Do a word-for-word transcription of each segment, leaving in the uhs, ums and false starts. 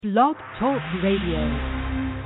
Blog Talk Radio.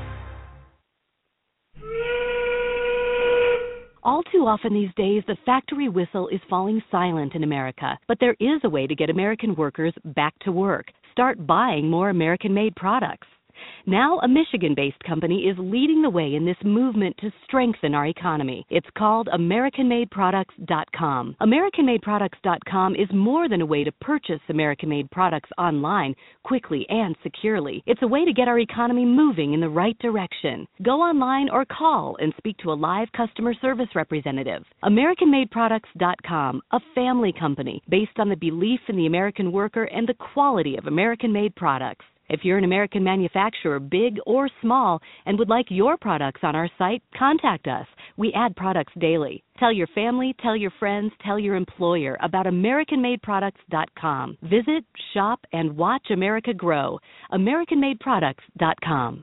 All too often these days, the factory whistle is falling silent in America. But there is a way to get American workers back to work. Start buying more American-made products. Now, a Michigan-based company is leading the way in this movement to strengthen our economy. It's called American Made Products dot com. American Made Products dot com is more than a way to purchase American-made products online quickly and securely. It's a way to get our economy moving in the right direction. Go online or call and speak to a live customer service representative. American Made Products dot com, a family company based on the belief in the American worker and the quality of American-made products. If you're an American manufacturer, big or small, and would like your products on our site, contact us. We add products daily. Tell your family, tell your friends, tell your employer about American Made Products dot com. Visit, shop, and watch America grow. American Made Products dot com.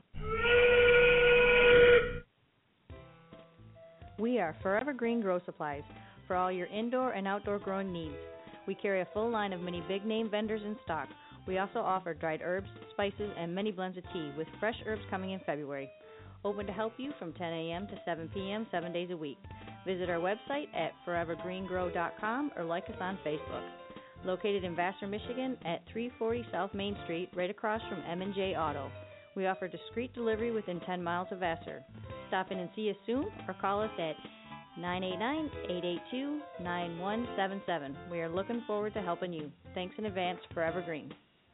We are Forever Green Grow Supplies for all your indoor and outdoor growing needs. We carry a full line of many big-name vendors in stock. We also offer dried herbs, spices, and many blends of tea, with fresh herbs coming in February. Open to help you from ten a.m. to seven p.m., seven days a week. Visit our website at forever green grow dot com or like us on Facebook. Located in Vassar, Michigan at three forty South Main Street, right across from M and J Auto. We offer discreet delivery within ten miles of Vassar. Stop in and see us soon or call us at nine eight nine, eight eight two, nine one seven seven. We are looking forward to helping you. Thanks in advance, Forever Green.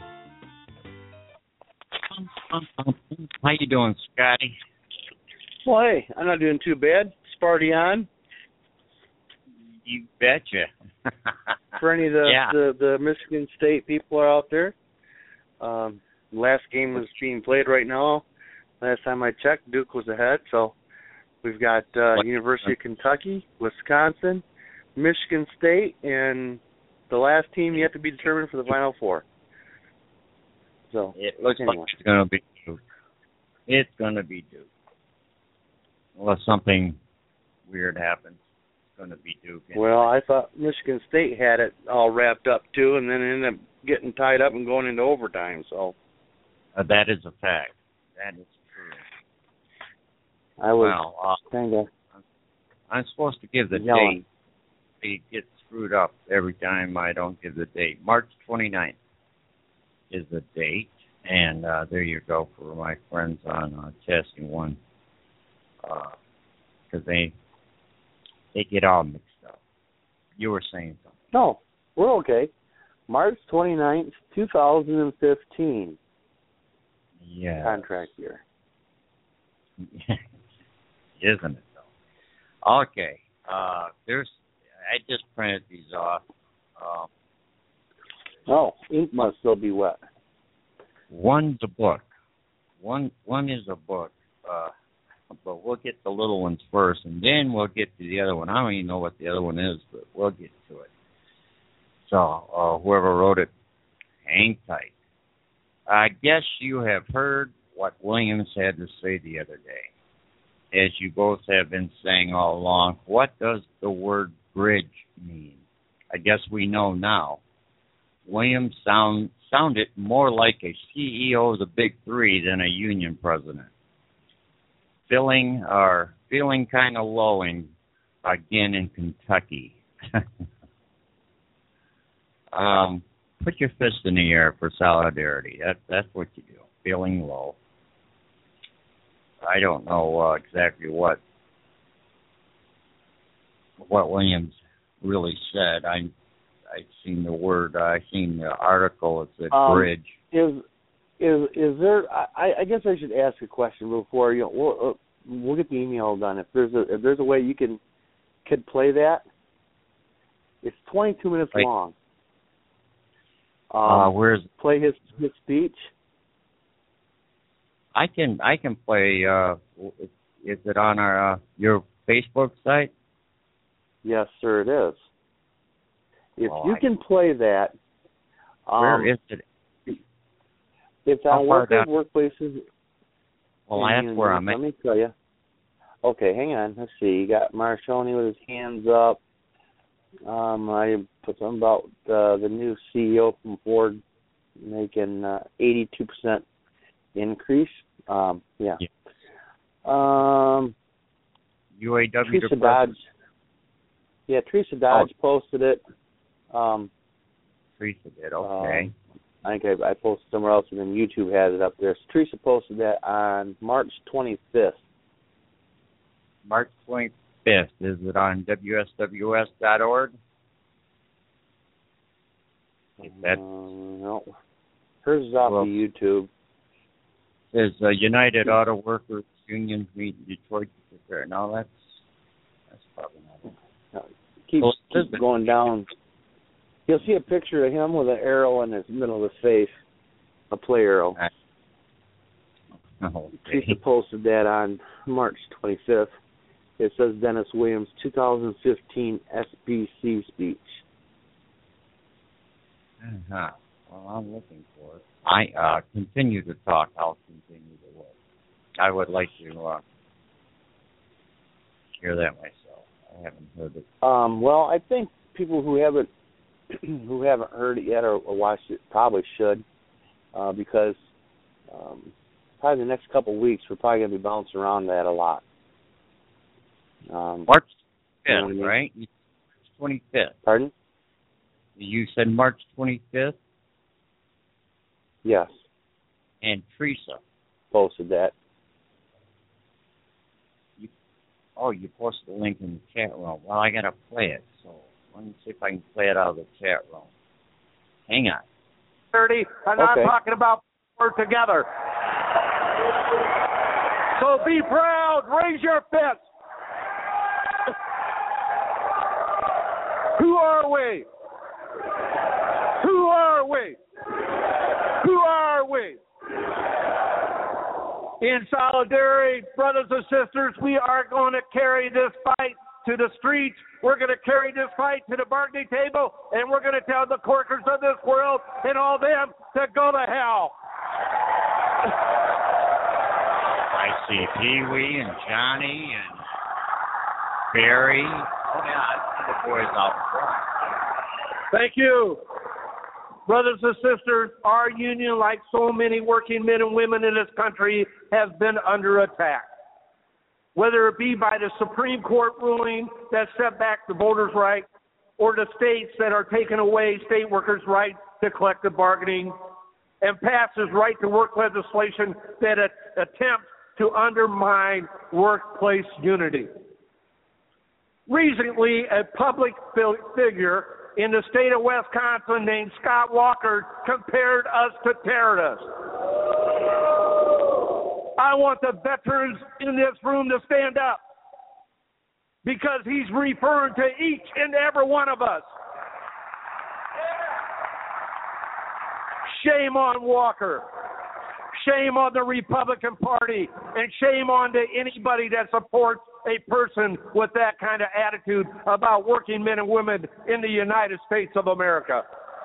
How you doing, Scotty? Well, hey, I'm not doing too bad. Sparty on. You betcha. For any of the, yeah. the, the Michigan State people are out there, um, last game is being played right now. Last time I checked, Duke was ahead. So we've got uh, University of Kentucky, Wisconsin, Michigan State, and the last team yet to be determined for the Final Four. So it looks anyway. like it's going to be Duke. It's going to be Duke. Unless something weird happens, it's going to be Duke. Anyway. Well, I thought Michigan State had it all wrapped up too, and then ended up getting tied up and going into overtime. So uh, that is a fact. That is true. I was well, uh, kind of. I'm supposed to give the yelling. date. It gets screwed up every time I don't give the date. March twenty-ninth. Is the date, and uh, there you go for my friends on uh, testing one, because uh, they they get all mixed up. You were saying something. No, we're okay. March twenty-ninth, twenty fifteen. Yeah. Contract year. Isn't it though? Okay. Uh, there's. I just printed these off. Uh, Oh, ink must still be wet. One's a book. One one is a book. Uh, but we'll get the little ones first, and then we'll get to the other one. I don't even know what the other one is, but we'll get to it. So uh, whoever wrote it, hang tight. I guess you have heard what Williams had to say the other day. As you both have been saying all along, what does the word bridge mean? I guess we know now. Williams sound, sounded more like a C E O of the Big Three than a union president. Feeling or feeling kind of low in, again in Kentucky. um, put your fist in the air for solidarity. That, that's what you do. Feeling low. I don't know uh, exactly what what Williams really said. I. I've seen the word. Uh, I've seen the article. It's a um, bridge. Is is is there? I, I guess I should ask a question before you. Know, we'll, uh, we'll get the email done. If there's a if there's a way you can could play that. It's twenty-two minutes Right. long. Um, uh, where's play his his speech? I can I can play. Uh, is it on our uh, your Facebook site? Yes, sir. It is. If oh, you I, can play that, um, where is it? It's How on far workers, down? workplaces. Well, that's where I'm Let at. me tell you. Okay, hang on. Let's see. You got Marshoni with his hands up. Um, I put something about uh, the new C E O from Ford making uh, eighty-two percent increase. Um, yeah. yeah. Um, U A W. Teresa Dodge. Yeah, Teresa Dodge oh. posted it. Um, Teresa did. Okay. Um, I think I, I posted somewhere else, and then YouTube has it up there. So Teresa posted that on March twenty-fifth. March twenty-fifth. Is it on W S W S dot org? Is that, uh, no. Hers is off well, of YouTube. There's uh, United Auto Workers Union meet in Detroit. No, that's that's probably not it. No, keep, well, keep going down. You'll see a picture of him with an arrow in the middle of his face, a play arrow. Okay. Teresa posted that on March twenty-fifth. It says Dennis Williams, two thousand fifteen S B C speech. Uh-huh. Well, I'm looking for it. I uh, continue to talk. I'll continue to look. I would like to uh, hear that myself. I haven't heard it. Um, well, I think people who haven't who haven't heard it yet or, or watched it probably should, uh, because um, probably the next couple of weeks we're probably going to be bouncing around that a lot. Um, March fifth, you know what I mean? right? March twenty-fifth. Pardon? You said March twenty-fifth? Yes. And Teresa posted that. You, oh, you posted the link in the chat room. Well, I got to play it, so let me see if I can play it out of the chat room. Hang on. thirty, and okay. I'm talking about we're together. So be proud. Raise your fist. Who are we? Who are we? Who are we? In solidarity, brothers and sisters, we are going to carry this fight to the streets. We're going to carry this fight to the bargaining table, and we're going to tell the corkers of this world and all them to go to hell. I see Pee-wee and Johnny and Barry. Oh, yeah, I see the boys out front. Thank you. Brothers and sisters, our union, like so many working men and women in this country, has been under attack. Whether it be by the Supreme Court ruling that set back the voters' right, or the states that are taking away state workers' right to collective bargaining, and passes right-to-work legislation that attempts to undermine workplace unity. Recently, a public figure in the state of Wisconsin named Scott Walker compared us to terrorists. I want the veterans in this room to stand up because he's referring to each and every one of us. Shame on Walker. Shame on the Republican Party, and shame on to anybody that supports a person with that kind of attitude about working men and women in the United States of America.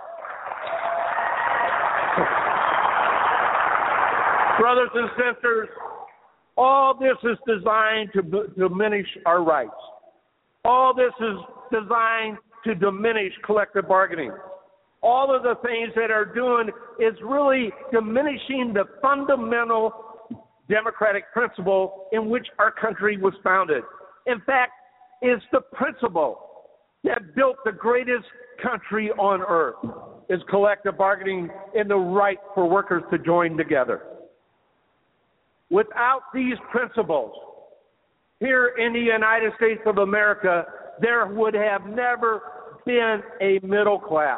Brothers and sisters, all this is designed to b- diminish our rights. All this is designed to diminish collective bargaining. All of the things that are doing is really diminishing the fundamental democratic principle in which our country was founded. In fact, it's the principle that built the greatest country on earth, is collective bargaining and the right for workers to join together. Without these principles, here in the United States of America, there would have never been a middle class.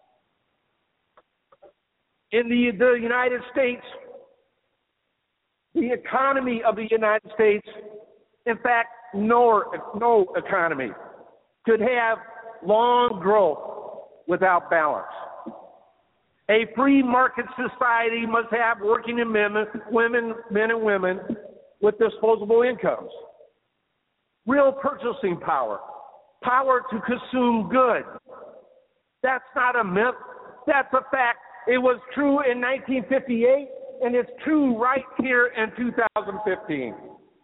In the, the United States, the economy of the United States, in fact, no, no economy could have long growth without balance. A free market society must have working men, women, men and women with disposable incomes, real purchasing power, power to consume goods. That's not a myth. That's a fact. It was true in nineteen fifty-eight, and it's true right here in two thousand fifteen.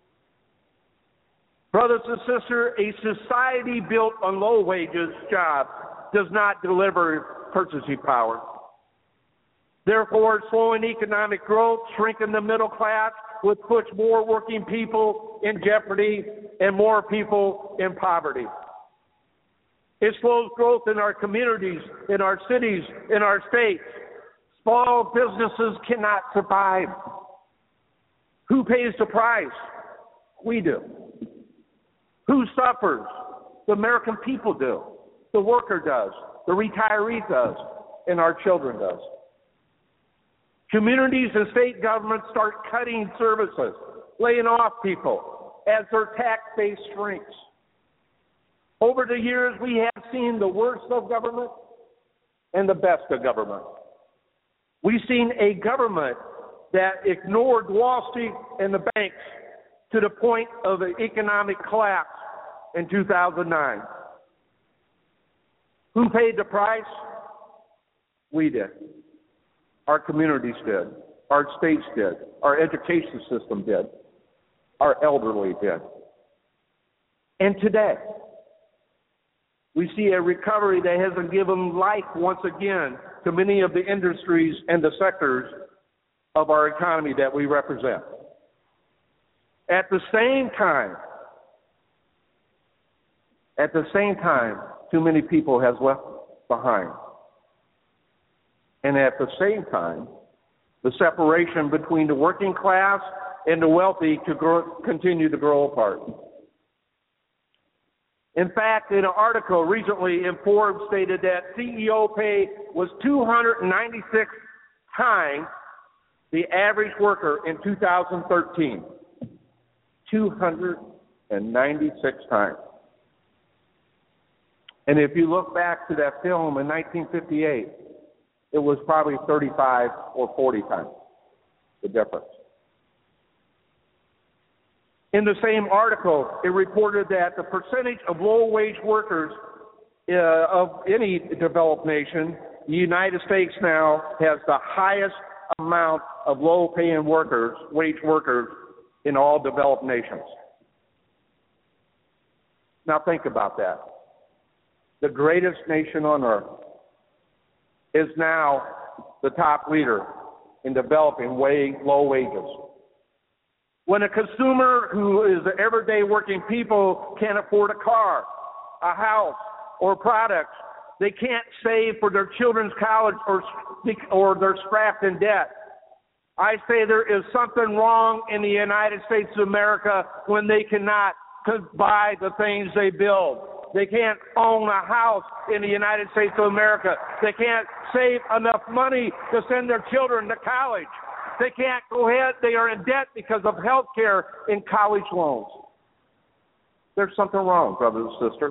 Brothers and sisters, a society built on low wages jobs does not deliver purchasing power. Therefore, slowing economic growth, shrinking the middle class, would put more working people in jeopardy and more people in poverty. It slows growth in our communities, in our cities, in our states. Small businesses cannot survive. Who pays the price? We do. Who suffers? The American people do. The worker does. The retiree does. And our children does. Communities and state governments start cutting services, laying off people as their tax base shrinks. Over the years, we have seen the worst of government and the best of government. We've seen a government that ignored Wall Street and the banks to the point of an economic collapse in two thousand nine. Who paid the price? We did. Our communities did. Our states did. Our education system did. Our elderly did. And today, we see a recovery that has given life once again to many of the industries and the sectors of our economy that we represent. At the same time, at the same time, too many people have left behind. And at the same time, the separation between the working class and the wealthy to grow, continue to grow apart. In fact, in an article recently in Forbes stated that C E O pay was two hundred ninety-six times the average worker in two thousand thirteen. two hundred ninety-six times. And if you look back to that film in nineteen fifty-eight, it was probably thirty-five or forty times the difference. In the same article, it reported that the percentage of low-wage workers uh, of any developed nation, the United States now has the highest amount of low-paying workers, wage workers, in all developed nations. Now think about that. The greatest nation on earth is now the top leader in developing way, low wages. When a consumer who is the everyday working people can't afford a car, a house, or products, they can't save for their children's college or, or they're strapped in debt. I say there is something wrong in the United States of America when they cannot buy the things they build. They can't own a house in the United States of America. They can't save enough money to send their children to college. They can't go ahead. They are in debt because of health care and college loans. There's something wrong, brothers and sisters.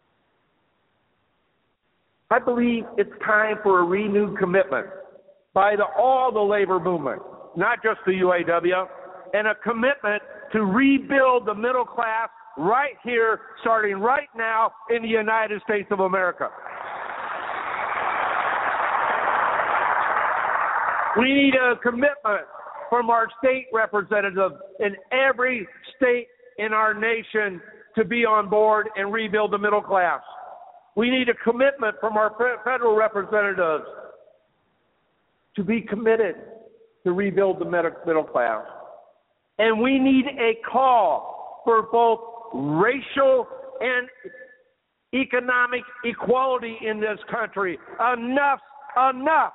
I believe it's time for a renewed commitment by the, all the labor movement, not just the U A W, and a commitment to rebuild the middle class right here, starting right now in the United States of America. We need a commitment from our state representatives in every state in our nation to be on board and rebuild the middle class. We need a commitment from our federal representatives to be committed to rebuild the middle class. And we need a call for both racial and economic equality in this country. Enough, enough.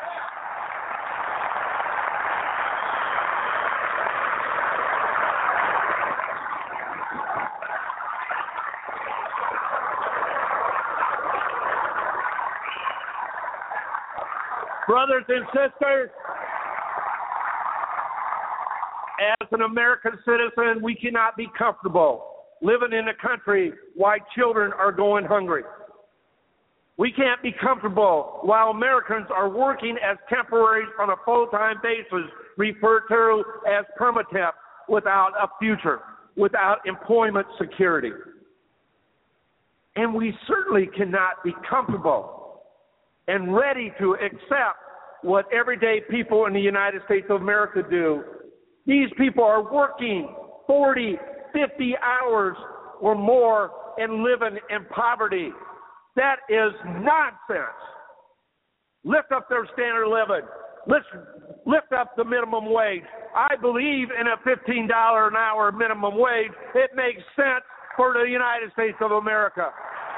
Brothers and sisters, as an American citizen, we cannot be comfortable living in a country while children are going hungry. We can't be comfortable while Americans are working as temporaries on a full-time basis, referred to as permatemp, without a future, without employment security. And we certainly cannot be comfortable and ready to accept what everyday people in the United States of America do. These people are working forty, fifty hours or more and living in poverty. That is nonsense. Lift up their standard of living. let's lift up the minimum wage. I believe in a fifteen dollars an hour minimum wage. It makes sense for the United States of America.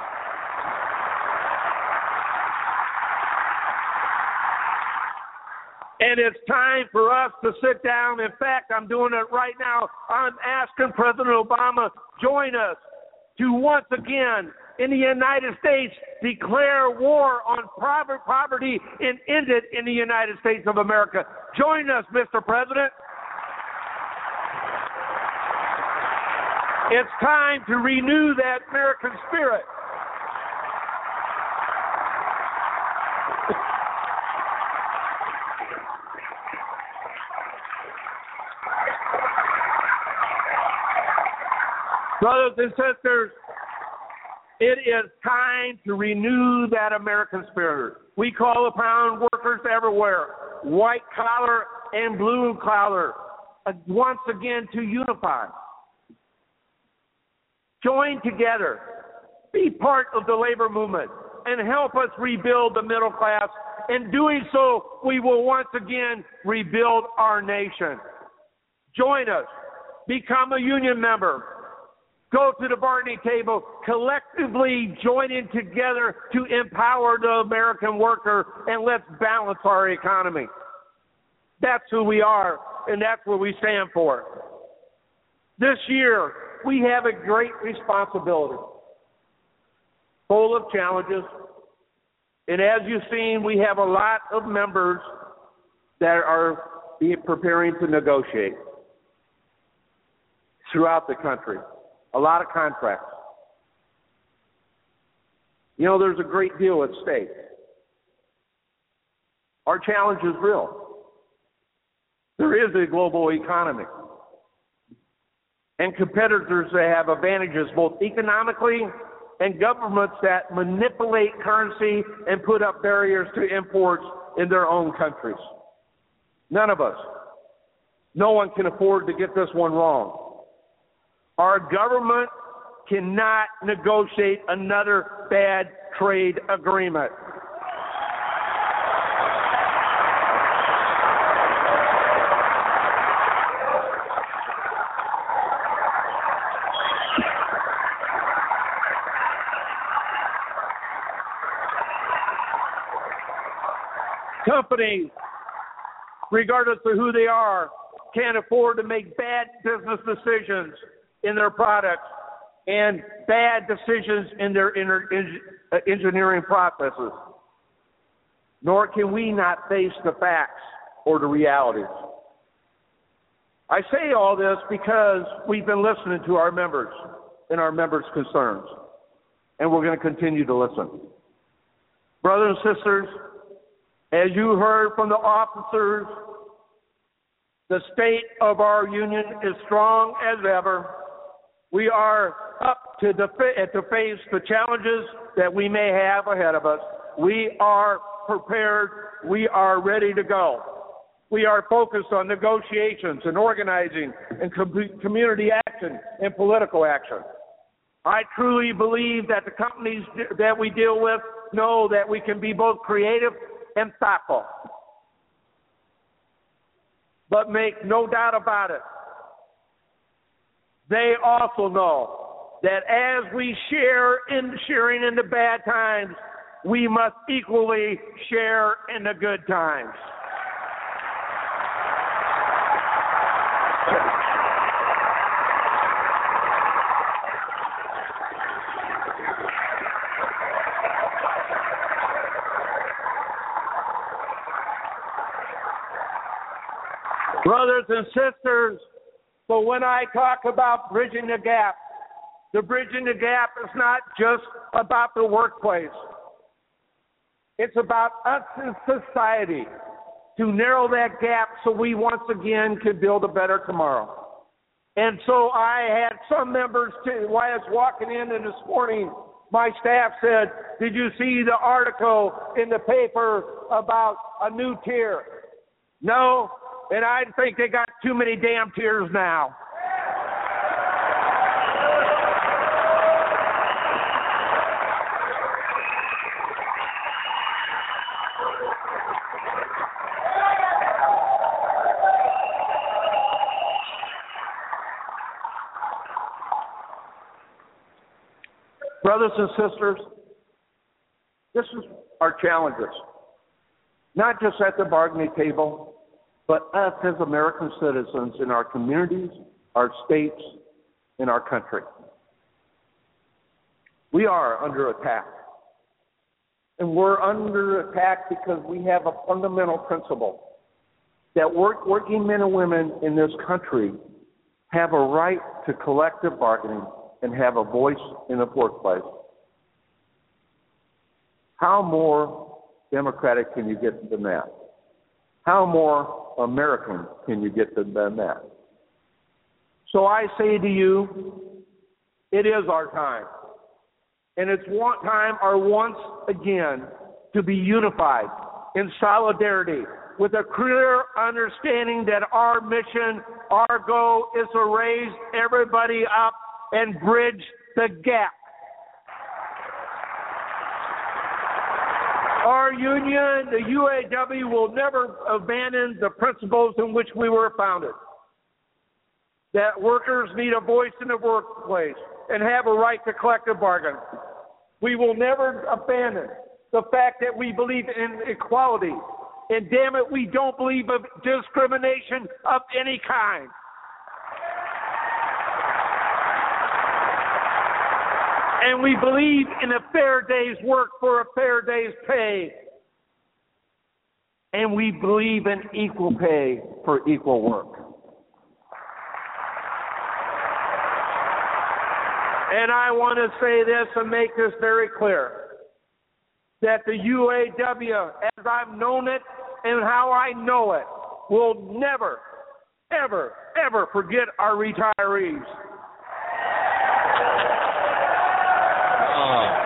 And it's time for us to sit down. In fact, I'm doing it right now. I'm asking President Obama, join us to once again, in the United States, declare war on poverty and end it in the United States of America. Join us, Mister President. It's time to renew that American spirit. Brothers and sisters, it is time to renew that American spirit. We call upon workers everywhere, white collar and blue collar, uh, once again to unify. Join together, be part of the labor movement, and help us rebuild the middle class. In doing so, we will once again rebuild our nation. Join us, become a union member. Go to the bargaining table, collectively joining together to empower the American worker, and let's balance our economy. That's who we are, and that's what we stand for. This year, we have a great responsibility, full of challenges, and as you've seen, we have a lot of members that are preparing to negotiate throughout the country. A lot of contracts. You know, there's a great deal at stake. Our challenge is real. There is a global economy. And competitors that have advantages both economically and governments that manipulate currency and put up barriers to imports in their own countries. None of us. No one can afford to get this one wrong. Our government cannot negotiate another bad trade agreement. Companies, regardless of who they are, can't afford to make bad business decisions in their products and bad decisions in their inter- in, uh, engineering processes. Nor can we not face the facts or the realities. I say all this because we've been listening to our members and our members' concerns, and we're going to continue to listen. Brothers and sisters, as you heard from the officers, the state of our union is strong as ever. We are up to, the, to face the challenges that we may have ahead of us. We are prepared. We are ready to go. We are focused on negotiations and organizing and com- community action and political action. I truly believe that the companies that we deal with know that we can be both creative and thoughtful. But make no doubt about it, they also know that as we share in sharing in the bad times, we must equally share in the good times. Brothers and sisters, so when I talk about bridging the gap, the bridging the gap is not just about the workplace. It's about us in society to narrow that gap so we once again can build a better tomorrow. And so I had some members, too, while I was walking in and this morning, my staff said, did you see the article in the paper about a new tier? No. And I think they got too many damn tears now. Brothers and sisters, this is our challenges, not just at the bargaining table, but us as American citizens in our communities, our states, in our country. We are under attack. And we're under attack because we have a fundamental principle that work, working men and women in this country have a right to collective bargaining and have a voice in the workplace. How more democratic can you get than that? How more American can you get than that? So I say to you, it is our time. And it's one time or once again to be unified in solidarity with a clear understanding that our mission, our goal is to raise everybody up and bridge the gap. Our union, the U A W, will never abandon the principles in which we were founded. That workers need a voice in the workplace and have a right to collective bargain. We will never abandon the fact that we believe in equality. And damn it, we don't believe in discrimination of any kind. And we believe in a fair day's work for a fair day's pay. And we believe in equal pay for equal work. And I want to say this and make this very clear, that the U A W, as I've known it and how I know it, will never, ever, ever forget our retirees. Oh.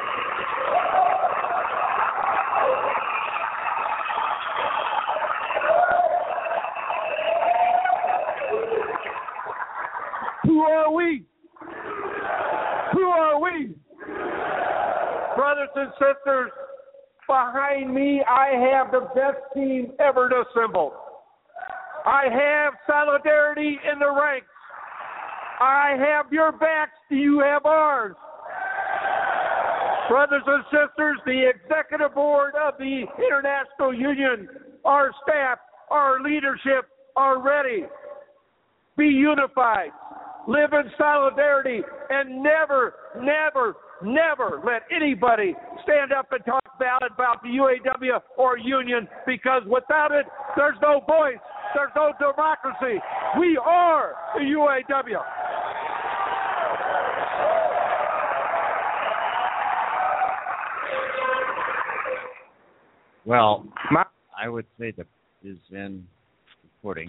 Who are we? Who are we? Brothers and sisters, behind me I have the best team ever to assemble. I have solidarity in the ranks. I have your backs, you have ours. Brothers and sisters, the executive board of the International Union, our staff, our leadership are ready. Be unified. Live in solidarity and never, never, never let anybody stand up and talk bad about the U A W or union, because without it, there's no voice, there's no democracy. We are the U A W. Well, I would say the is in the pudding.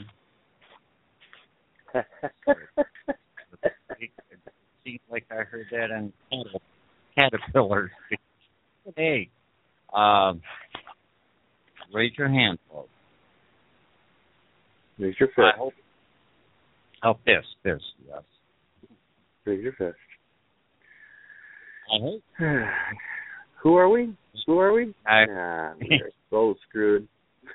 It seems like I heard that on Caterpillar. Hey, um, raise your hand, folks. Raise your fist. I hope. Oh, fist, fist, yes. Raise your fist. I hope. Who are we? Who are we? I, nah, we're so screwed.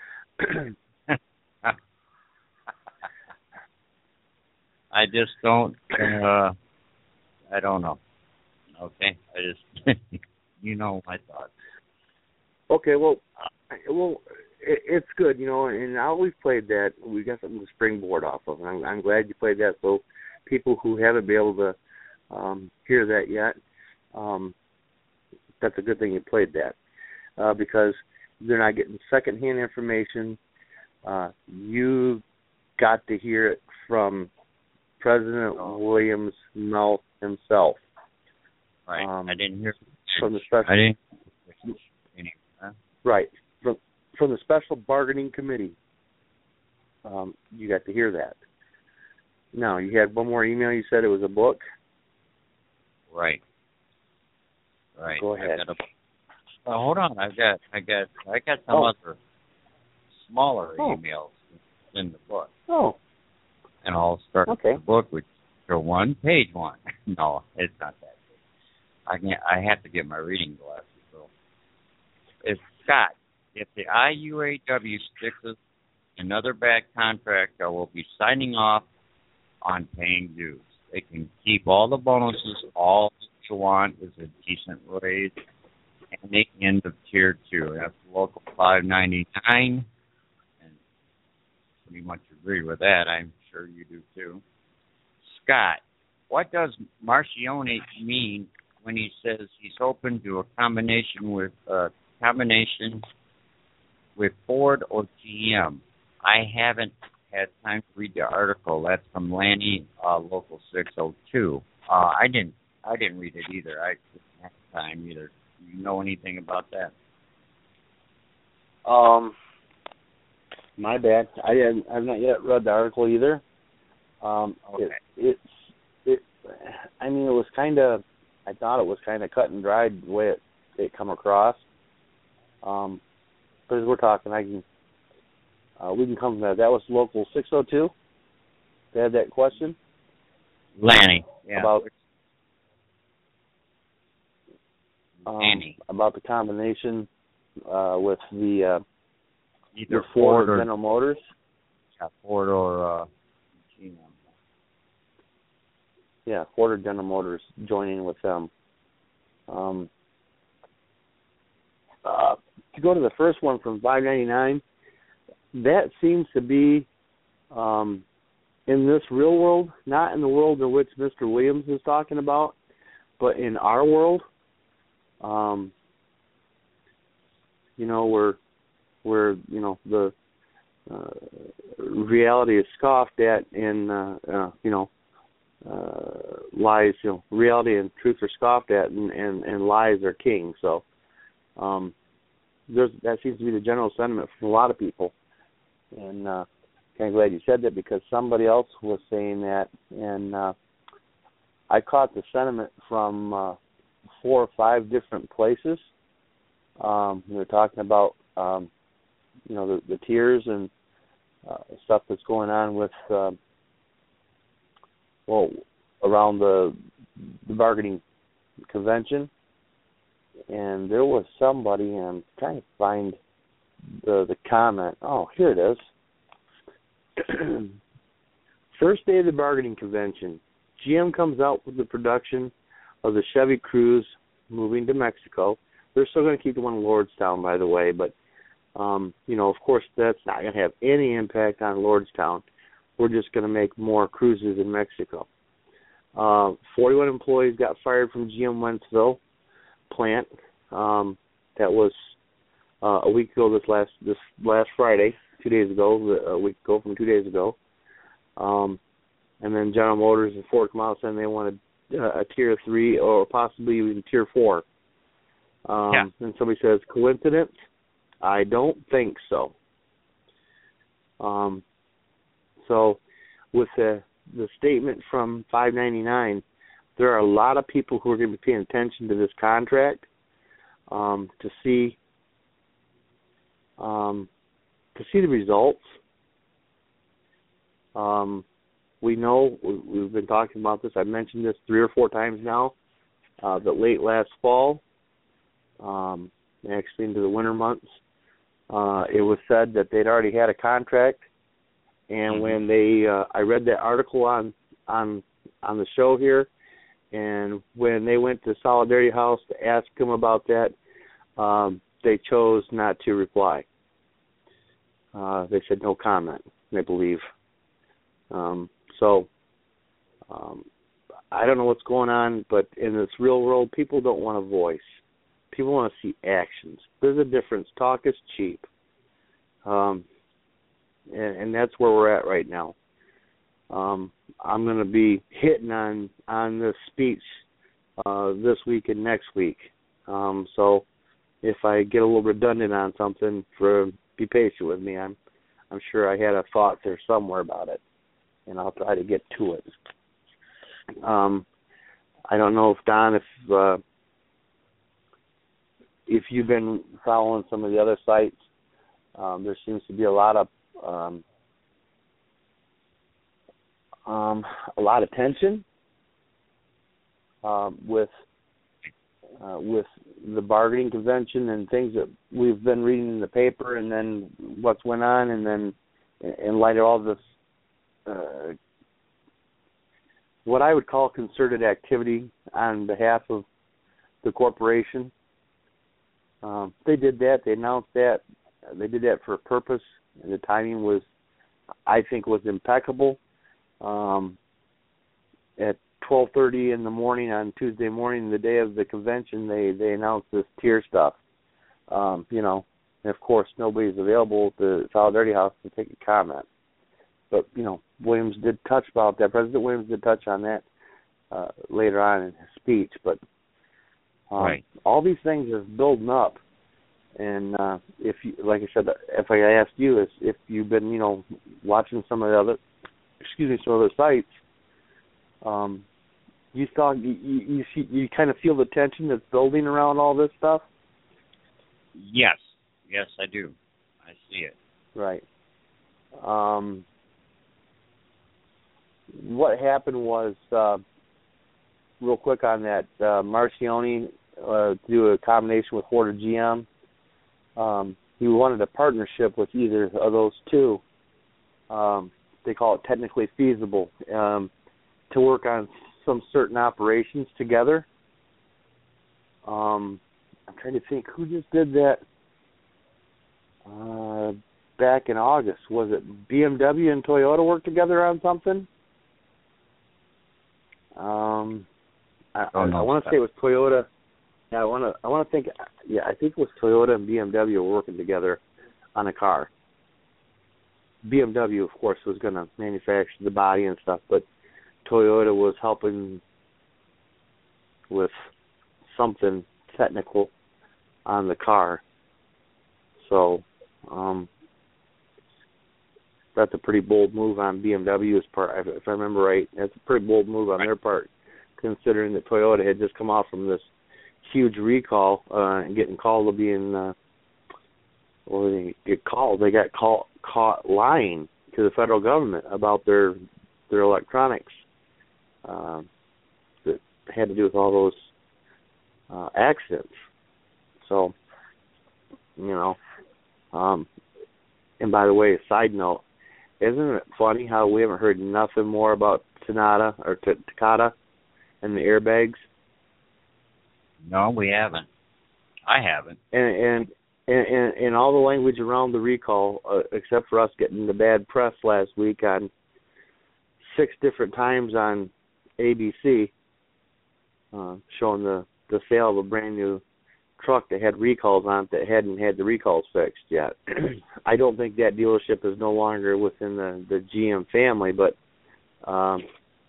I just don't, uh, I don't know. Okay? I just, you know my thoughts. Okay, well, well, it, it's good, you know, and now we've played that. We got something to springboard off of, and I'm, I'm glad you played that, so people who haven't been able to um, hear that yet, um, that's a good thing you played that, uh, because they're not getting secondhand information. Uh, you got to hear it from President Williams' mouth himself. Right. Um, I didn't hear from the special. I didn't. Huh? Right. From from the special bargaining committee. Um, you got to hear that. Now you had one more email. You said it was a book. Right. Right. Go ahead. I've got a, well, hold on. I've got. I got. I got some oh. other smaller oh. emails in the book. Oh. And I'll start okay. the book with your one, page one. No, it's not that big. I can I have to get my reading glasses. So, it's Scott. If the I U A W sticks another bad contract, I will be signing off on paying dues. They can keep all the bonuses, all the want is a decent raise, and the end of tier two. That's local five ninety-nine, and pretty much agree with that. I'm sure you do too. Scott, what does Marcione mean when he says he's open to a combination with uh, combination with Ford or G M? I haven't had time to read the article. That's from Lanny, uh, Local six oh two. Uh, I didn't. I didn't read it either. I didn't have time either. Do you know anything about that? Um, my bad. I didn't. I've not yet read the article either. Um, okay. it, it's. It. I mean, it was kind of. I thought it was kind of cut and dried the way it it come across. Um, but as we're talking, I can. Uh, we can come from that. That was Local six oh two. They had that question. Lanny. Yeah. About. Um, Lanny. About the combination uh, with the. Uh, Either with Ford, Ford or General Motors. Yeah, Ford or uh, G M. Yeah, Ford or General Motors joining with them. Um, uh, to go to the first one from five ninety-nine, that seems to be um, in this real world, not in the world in which Mister Williams is talking about, but in our world. Um, you know, where where you know the uh, reality is scoffed at, and uh, uh, you know. Uh, lies, you know, reality and truth are scoffed at, and, and, and lies are king. So um, there's, that seems to be the general sentiment from a lot of people. And uh, kind of glad you said that, because somebody else was saying that, and uh, I caught the sentiment from uh, four or five different places. Um, we were talking about, um, you know, the, the tiers and uh, stuff that's going on with. Uh, Well, around the, the bargaining convention, and there was somebody, and I'm trying to find the the comment. Oh, here it is. First day of the bargaining convention, G M comes out with the production of the Chevy Cruze moving to Mexico. They're still going to keep the one in Lordstown, by the way, but um, you know, of course, that's not going to have any impact on Lordstown. We're just going to make more cruises in Mexico. Uh, forty-one employees got fired from G M Wentzville plant. Um, that was uh, a week ago. This last this last Friday, two days ago, a week ago from two days ago. Um, and then General Motors and Ford come out saying they wanted uh, a tier three or possibly even tier four. Um, yeah. And somebody says, coincidence? I don't think so. Um. So with the, the statement from five ninety-nine, there are a lot of people who are going to be paying attention to this contract um, to see um, to see the results. Um, we know, we've been talking about this, I've mentioned this three or four times now, uh, that late last fall, um, actually into the winter months, uh, it was said that they'd already had a contract. And when they, uh, I read that article on on on the show here, and when they went to Solidarity House to ask them about that, um, they chose not to reply. Uh, they said no comment, they believe. Um, so um, I don't know what's going on, but in this real world, people don't want a voice. People want to see actions. There's a difference. Talk is cheap. Um, And, and that's where we're at right now. Um, I'm going to be hitting on on this speech uh, this week and next week. Um, so if I get a little redundant on something, for be patient with me. I'm I'm sure I had a thought there somewhere about it, and I'll try to get to it. Um, I don't know if Don, if uh, if you've been following some of the other sites. Um, there seems to be a lot of Um, um, a lot of tension um, with uh, with the bargaining convention and things that we've been reading in the paper, and then what's went on, and then in light of all this uh, what I would call concerted activity on behalf of the corporation. Um, they did that. They announced that. They did that for a purpose, and the timing was, I think, was impeccable. Um, at twelve thirty in the morning on Tuesday morning, the day of the convention, they, they announced this tier stuff. Um, you know, and of course, nobody's available at the Solidarity House to take a comment. But, you know, Williams did touch about that. President Williams did touch on that uh, later on in his speech. But um, right. all these things are building up. And uh, if you, like I said, if I asked you, is if you've been, you know, watching some of the other, excuse me, some other sites, um, you saw, you you, you, you kind of feel the tension that's building around all this stuff. Yes, yes, I do. I see it. Right. Um, what happened was, uh, real quick on that, uh, Marcioni uh, do a combination with Horta G M. Um, he wanted a partnership with either of those two. Um, they call it technically feasible, um, to work on some certain operations together. Um, I'm trying to think who just did that uh, back in August. Was it B M W and Toyota worked together on something? Um, I, oh, no, I want to say it was Toyota. Yeah, I want to. I want to think. Yeah, I think it was Toyota and B M W were working together on a car. B M W, of course, was going to manufacture the body and stuff, but Toyota was helping with something technical on the car. So um, that's a pretty bold move on B M W's part, if I remember right. That's a pretty bold move on their part, considering that Toyota had just come off from this huge recall uh, and getting called to being, uh, well, they get called. They got caught caught lying to the federal government about their their electronics uh, that had to do with all those uh, accidents. So, you know, um, and by the way, a side note, isn't it funny how we haven't heard nothing more about Sonata or T- Takata and the airbags? No, we haven't. I haven't. And and and, and, and all the language around the recall, uh, except for us getting the bad press last week on six different times on A B C, uh, showing the, the sale of a brand new truck that had recalls on it that hadn't had the recalls fixed yet. I don't think that dealership is no longer within the, the G M family, but um,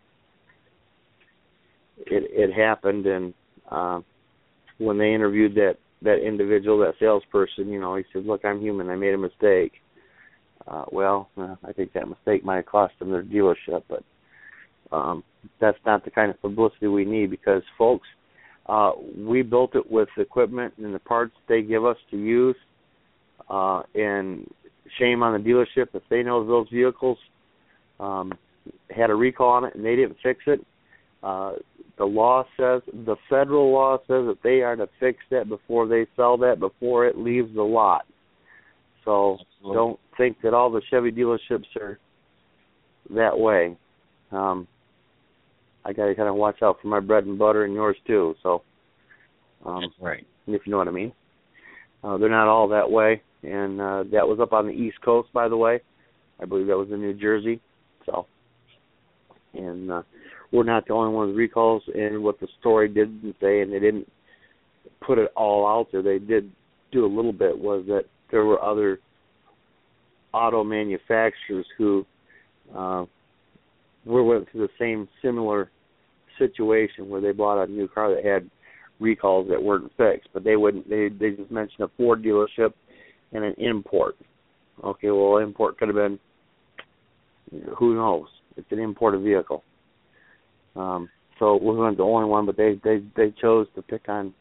it it happened, and uh, when they interviewed that, that individual, that salesperson, you know, he said, look, I'm human. I made a mistake. Uh, well, uh, I think that mistake might have cost them their dealership, but um, that's not the kind of publicity we need because, folks, uh, we built it with equipment and the parts they give us to use, uh, and shame on the dealership if they know those vehicles um, had a recall on it and they didn't fix it. Uh, the law says, the federal law says that they are to fix that before they sell that, before it leaves the lot. So Absolutely. Don't think that all the Chevy dealerships are that way. Um, I got to kind of watch out for my bread and butter and yours too. So, um, That's right. If you know what I mean. Uh, they're not all that way, and uh, that was up on the East Coast, by the way. I believe that was in New Jersey. So, and uh, we're not the only one with recalls. And what the story didn't say, and they didn't put it all out there, they did do a little bit, was that there were other auto manufacturers who uh, were went through the same similar situation where they bought a new car that had recalls that weren't fixed, but they wouldn't. They they just mentioned a Ford dealership and an import. Okay, well, import could have been, who knows? It's an imported vehicle. Um, so we weren't the only one, but they, they, they chose to pick on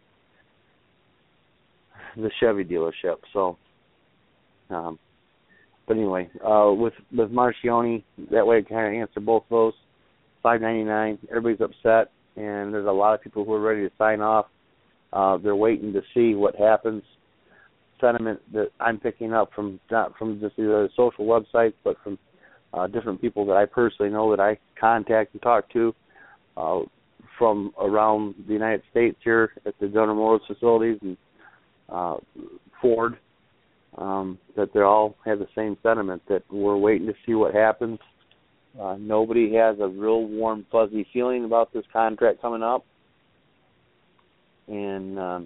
the Chevy dealership. So, um, but anyway, uh, with with Marcioni, that way I kind of answer both those. five ninety-nine. Everybody's upset, and there's a lot of people who are ready to sign off. Uh, they're waiting to see what happens. Sentiment that I'm picking up from not from just the social websites, but from uh, different people that I personally know that I contact and talk to uh, from around the United States here at the General Motors facilities and uh, Ford, um, that they all have the same sentiment, that we're waiting to see what happens. Uh, nobody has a real warm, fuzzy feeling about this contract coming up. And um,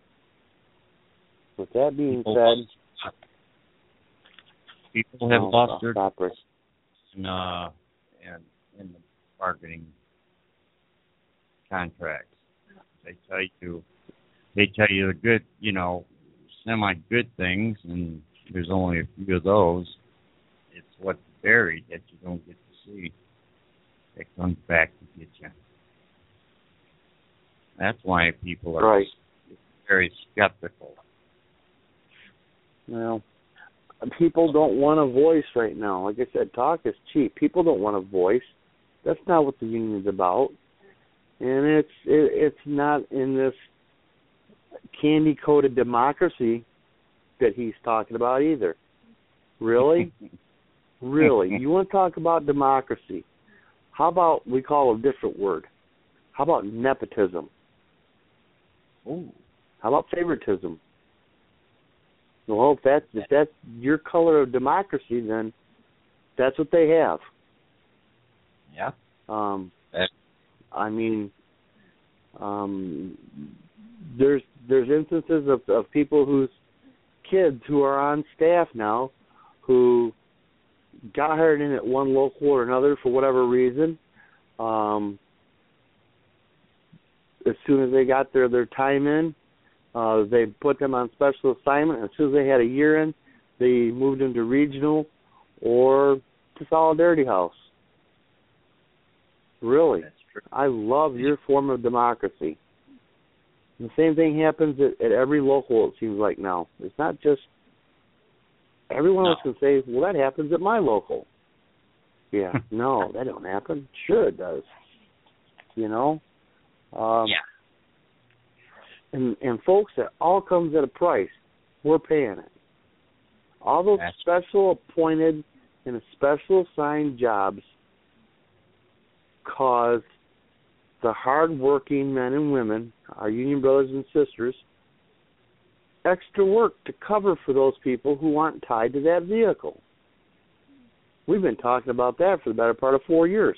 with that being people said, lost, people have oh, lost their right. in, uh, in, in the bargaining contracts. They tell you, they tell you the good, you know, semi-good things, and there's only a few of those. It's what's buried that you don't get to see that comes back to get you. That's why people are right. very skeptical. Well, people don't want a voice right now. Like I said, talk is cheap. People don't want a voice. That's not what the union's about. And it's it, it's not in this candy-coated democracy that he's talking about either. Really? Really? You want to talk about democracy? How about we call a different word? How about nepotism? Ooh. How about favoritism? Well, if that's, if that's your color of democracy, then that's what they have. Yeah. Um, that. I mean, um, there's there's instances of, of people whose kids who are on staff now who got hired in at one local or another for whatever reason. Um, as soon as they got their, their time in, uh, they put them on special assignment. As soon as they had a year in, they moved them to regional or to Solidarity House. Really. That's true. I love your form of democracy. The same thing happens at, at every local, it seems like now. It's not just everyone no. else can say, well, that happens at my local. Yeah, no, that don't happen. Sure it does. You know? Um, yeah. And, and folks, that all comes at a price. We're paying it. All those That's special appointed and special assigned jobs cause the hard-working men and women, our union brothers and sisters, extra work to cover for those people who aren't tied to that vehicle. We've been talking about that for the better part of four years.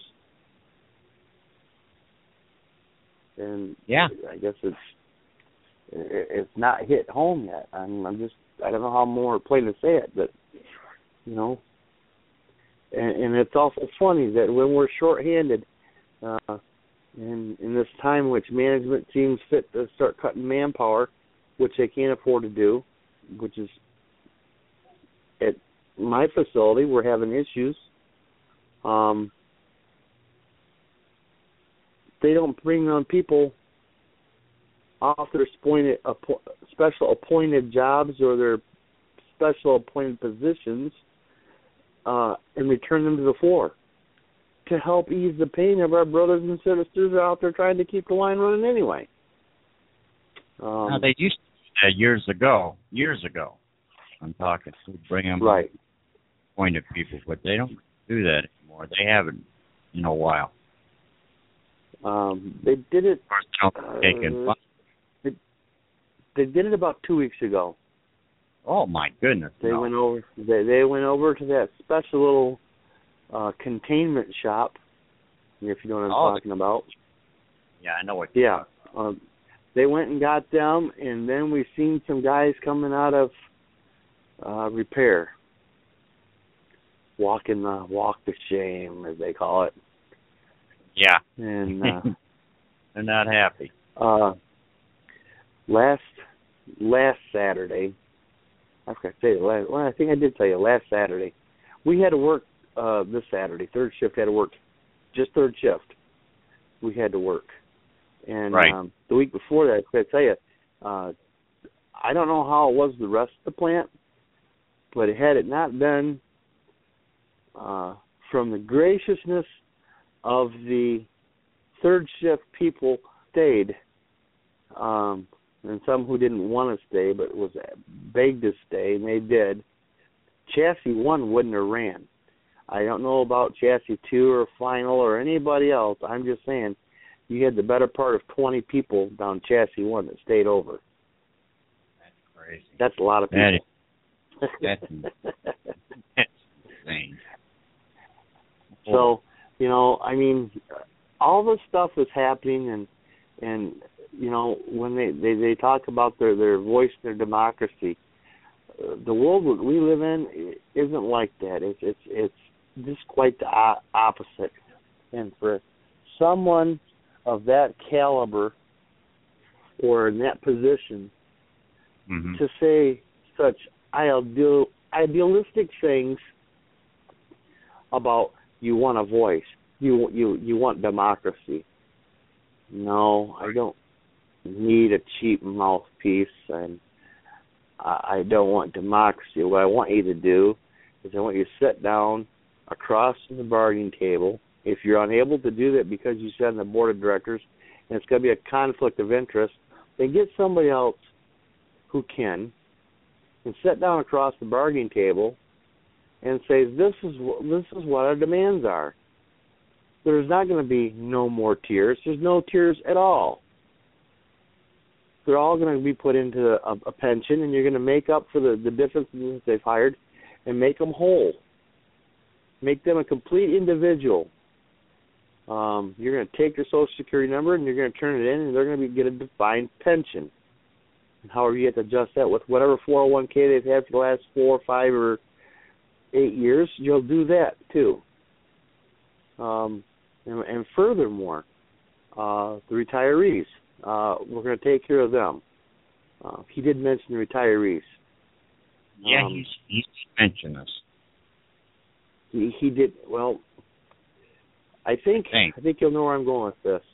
And yeah. I guess it's it's not hit home yet. I'm, I'm just, I don't know how more plain to say it, but, you know, and, and it's awful funny that when we're shorthanded, uh, in, in this time which management seems fit to start cutting manpower, which they can't afford to do, which is at my facility, we're having issues. Um, they don't bring on people off their appointed, special appointed jobs or their special appointed positions uh, and return them to the floor to help ease the pain of our brothers and sisters who are out there trying to keep the line running anyway. Um, now, they used to do that years ago. Years ago. I'm talking to bring them right. appointed people, but they don't do that anymore. They haven't in a while. Um, they did it. Of course, they don't take in uh, they, they did it about two weeks ago. Oh my goodness! They no. went over. They they went over to that special little uh, containment shop. If you know what I'm oh, talking about. Yeah, I know what. You're yeah, um, they went and got them, and then we've seen some guys coming out of uh, repair, walking the walk the shame, as they call it. Yeah. And uh, they're not happy. Uh, last last Saturday, I forgot to tell you. Last, well, I think I did tell you last Saturday. We had to work uh, this Saturday. Third shift had to work, just third shift. We had to work, and right. um, the week before that, I forgot to tell you. Uh, I don't know how it was the rest of the plant, but had it not been uh, from the graciousness of the third shift people stayed, um, and some who didn't want to stay but was begged to stay, and they did. Chassis one wouldn't have ran. I don't know about chassis two or final or anybody else. I'm just saying, you had the better part of twenty people down chassis one that stayed over. That's crazy. That's a lot of people. That is, that's, that's insane. So, you know, I mean, all this stuff is happening, and, and you know, when they, they, they talk about their, their voice, their democracy, uh, the world that we live in isn't like that. It's, it's, it's just quite the opposite. And for someone of that caliber or in that position mm-hmm. to say such ideal, idealistic things about you want a voice, you you you want democracy. No, I don't need a cheap mouthpiece, and I, I don't want democracy. What I want you to do is I want you to sit down across from the bargaining table. If you're unable to do that because you sit on the board of directors and it's going to be a conflict of interest, then get somebody else who can and sit down across the bargaining table and say, this is this is what our demands are. There's not going to be no more tiers. There's no tiers at all. They're all going to be put into a, a pension, and you're going to make up for the, the differences that they've hired and make them whole. Make them a complete individual. Um, you're going to take their Social Security number, and you're going to turn it in, and they're going to be, get a defined pension. And however you have to adjust that with whatever four oh one k they've had for the last four or five or eight years, you'll do that too. Um, and, and furthermore, uh, the retirees, uh, we're going to take care of them. Uh, he did mention the retirees. Yeah, um, he's, he's mentioned us. He, he did, well, I think, Thanks. I think you'll know where I'm going with this.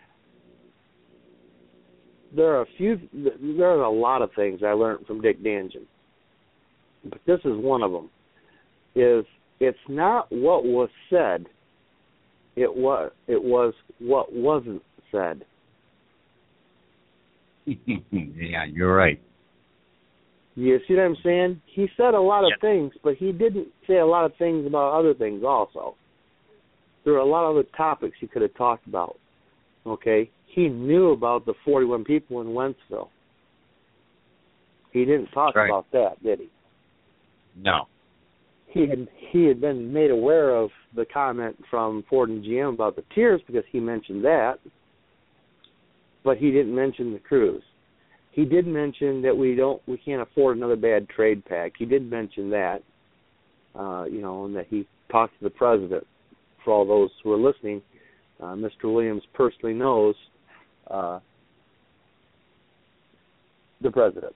There are a few, there are a lot of things I learned from Dick Danjan, but this is one of them. Is it's not what was said, it was it was what wasn't said. Yeah, you're right. You see what I'm saying? He said a lot of Yep. things, but he didn't say a lot of things about other things also. There were a lot of other topics he could have talked about. Okay? He knew about the forty-one people in Wentzville. He didn't talk Right. about that, did he? No. He had he had been made aware of the comment from Ford and G M about the tiers because he mentioned that, but he didn't mention the crews. He did mention that we don't we can't afford another bad trade pack. He did mention that, uh, you know, and that he talked to the president. For all those who are listening, uh, Mister Williams personally knows uh, the president.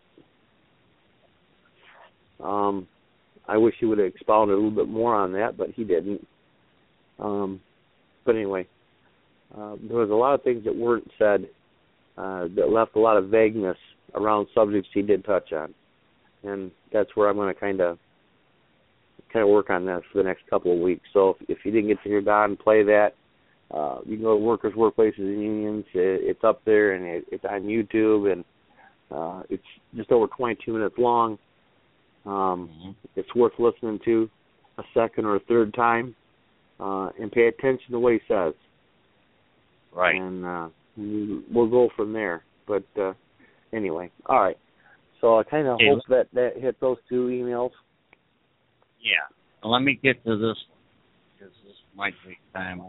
Um. I wish he would have expounded a little bit more on that, but he didn't. Um, but anyway, uh, there was a lot of things that weren't said uh, that left a lot of vagueness around subjects he did touch on, and that's where I'm going to kind of kind of work on that for the next couple of weeks. So if, if you didn't get to hear Don play that, uh, you can go to Workers, Workplaces, and Unions. It, it's up there, and it, it's on YouTube, and uh, it's just over twenty-two minutes long. Um, mm-hmm. It's worth listening to a second or a third time, uh, and pay attention to what he says. Right. And uh, we'll go from there. But uh, anyway, all right. So I kind of hey, hope that that hit those two emails. Yeah. Well, let me get to this because this might take time.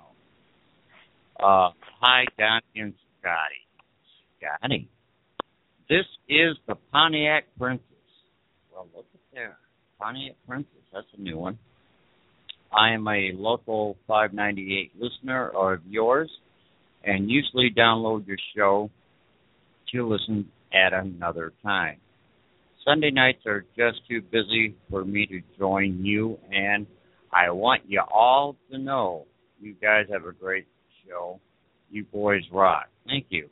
Uh, hi, Don and Scotty. Scotty, this is the Pontiac Princess. Well, look at there. Pontiac Princess. That's a new one. I am a local five ninety-eight listener of yours and usually download your show to listen at another time. Sunday nights are just too busy for me to join you, and I want you all to know you guys have a great show. You boys rock. Thank you.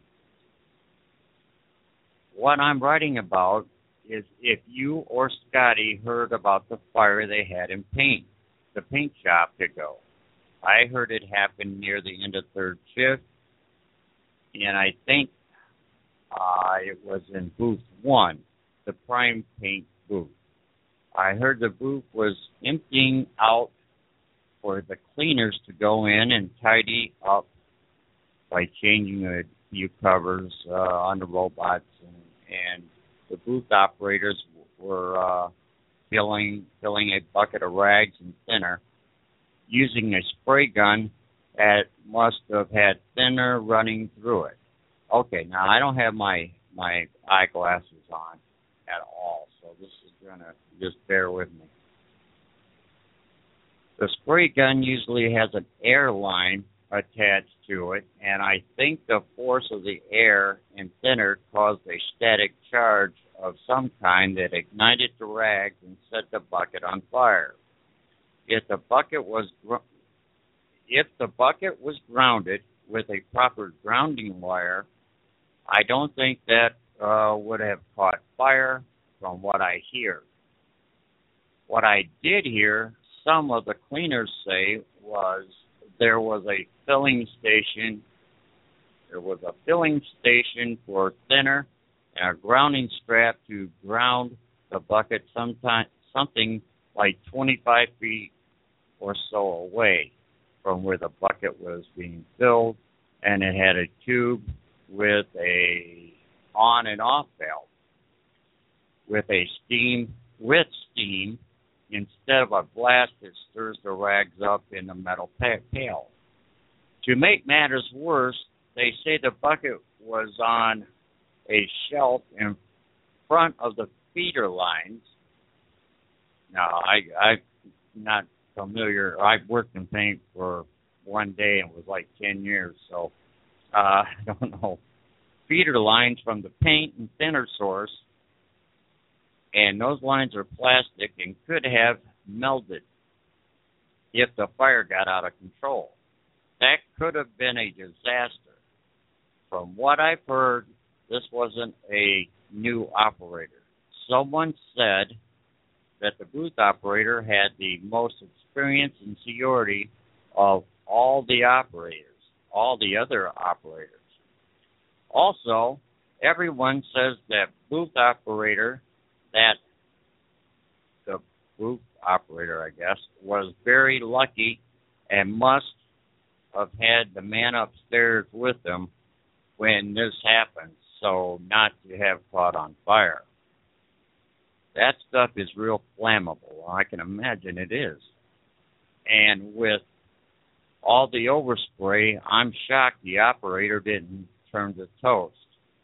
What I'm writing about is if you or Scotty heard about the fire they had in paint, the paint shop to go. I heard it happen near the end of third shift, and I think uh, it was in booth one, the prime paint booth. I heard the booth was emptying out for the cleaners to go in and tidy up by changing a few covers uh, on the robots, and, and the booth operators were uh, filling filling a bucket of rags and thinner using a spray gun that must have had thinner running through it. Okay, now I don't have my my eyeglasses on at all, so this is gonna just bear with me. The spray gun usually has an air line attached to it, and I think the force of the air and thinner caused a static charge of some kind that ignited the rags and set the bucket on fire. If the bucket was gr- if the bucket was grounded with a proper grounding wire, I don't think that uh, would have caught fire from what I hear. What I did hear some of the cleaners say was there was a filling station, there was a filling station for thinner and a grounding strap to ground the bucket sometime, something like twenty-five feet or so away from where the bucket was being filled, and it had a tube with a on and off valve with a steam with steam instead of a blast that stirs the rags up in the metal pail. To make matters worse, they say the bucket was on a shelf in front of the feeder lines. Now, I, I'm not familiar. I've worked in paint for one day and it was like ten years, so uh, I don't know. Feeder lines from the paint and thinner source, and those lines are plastic and could have melted if the fire got out of control. That could have been a disaster. From what I've heard, this wasn't a new operator. Someone said that the booth operator had the most experience and seniority of all the operators, all the other operators. Also, everyone says that booth operator, that the booth operator, I guess, was very lucky and must have had the man upstairs with him when this happened, so not to have caught on fire. That stuff is real flammable. I can imagine it is. And with all the overspray, I'm shocked the operator didn't turn to toast.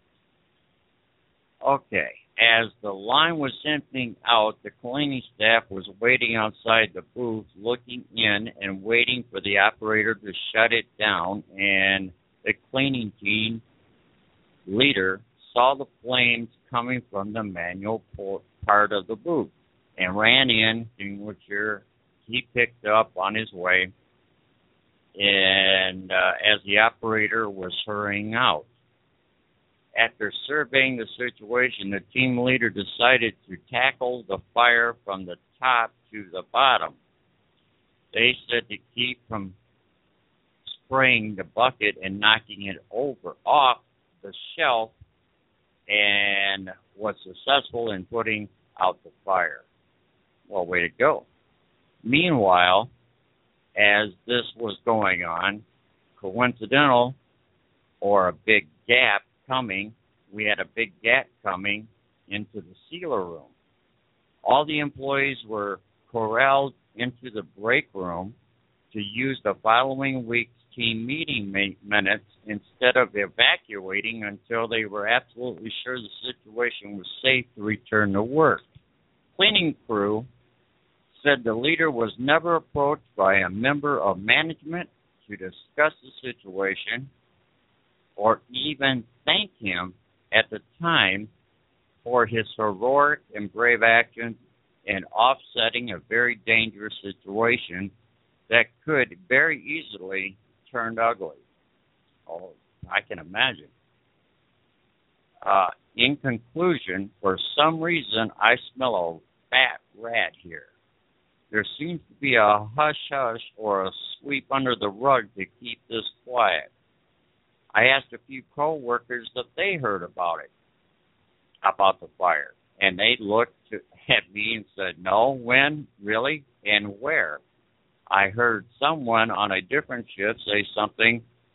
Okay, as the line was emptying out, the cleaning staff was waiting outside the booth, looking in and waiting for the operator to shut it down, and the cleaning team leader saw the flames coming from the manual part of the booth and ran in, which he picked up on his way, and uh, as the operator was hurrying out. After surveying the situation, the team leader decided to tackle the fire from the top to the bottom. They said to keep from spraying the bucket and knocking it over off the shelf, and was successful in putting out the fire. Well, way to go. Meanwhile, as this was going on, coincidental or a big gap coming, we had a big gap coming into the sealer room. All the employees were corralled into the break room to use the following week's team meeting minutes instead of evacuating until they were absolutely sure the situation was safe to return to work. Cleaning crew said the leader was never approached by a member of management to discuss the situation or even thank him at the time for his heroic and brave actions in offsetting a very dangerous situation that could very easily turn ugly. Oh, I can imagine. Uh, in conclusion, for some reason, I smell a fat rat here. There seems to be a hush-hush or a sweep under the rug to keep this quiet. I asked a few co-workers if they heard about it, about the fire, and they looked at me and said, no, when, really, and where? I heard someone on a different shift say something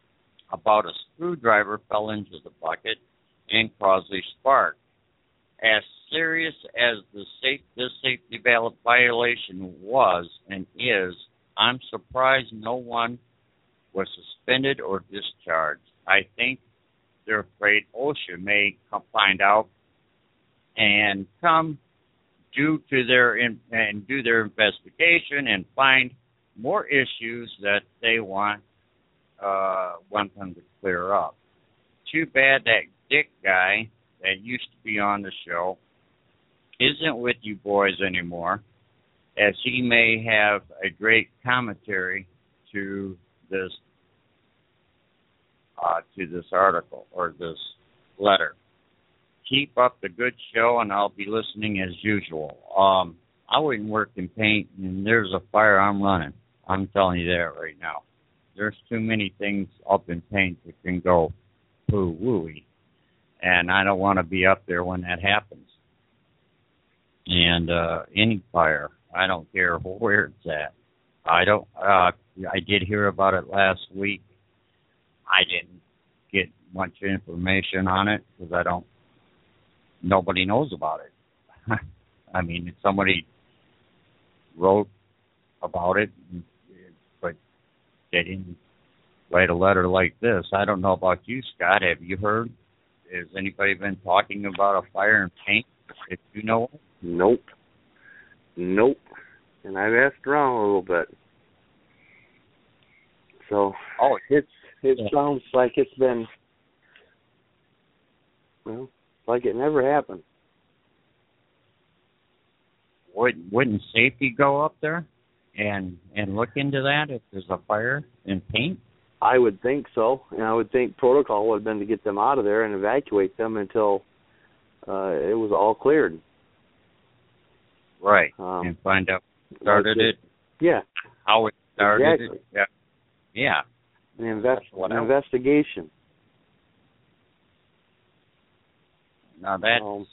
about a screwdriver fell into the bucket and caused a spark. As serious as the safe, this safety violation was and is, I'm surprised no one was suspended or discharged. I think they're afraid OSHA may come find out and come due to their in, and do their investigation and find more issues that they want uh, want them to clear up. Too bad that Dick guy that used to be on the show isn't with you boys anymore, as he may have a great commentary to this uh, to this article or this letter. Keep up the good show, and I'll be listening as usual. Um, I wouldn't work in paint, and there's a fire, I'm running. I'm telling you that right now. There's too many things up in paint that can go poo-wooey, and I don't want to be up there when that happens. And uh, any fire, I don't care where it's at. I don't. Uh, I did hear about it last week. I didn't get much information on it because I don't. Nobody knows about it. I mean, if somebody wrote about it, but they didn't write a letter like this. I don't know about you, Scott. Have you heard? Has anybody been talking about a fire in paint? If you know? Nope. Nope. And I've asked around a little bit. So oh, it's it yeah. sounds like it's been well, like it never happened. Would, wouldn't safety go up there and and look into that if there's a fire in paint? I would think so, and I would think protocol would have been to get them out of there and evacuate them until uh, it was all cleared. Right, um, and find out who started like it. Yeah. How it started exactly. it. Yeah. Yeah. An, invest, an investigation. Now that's um,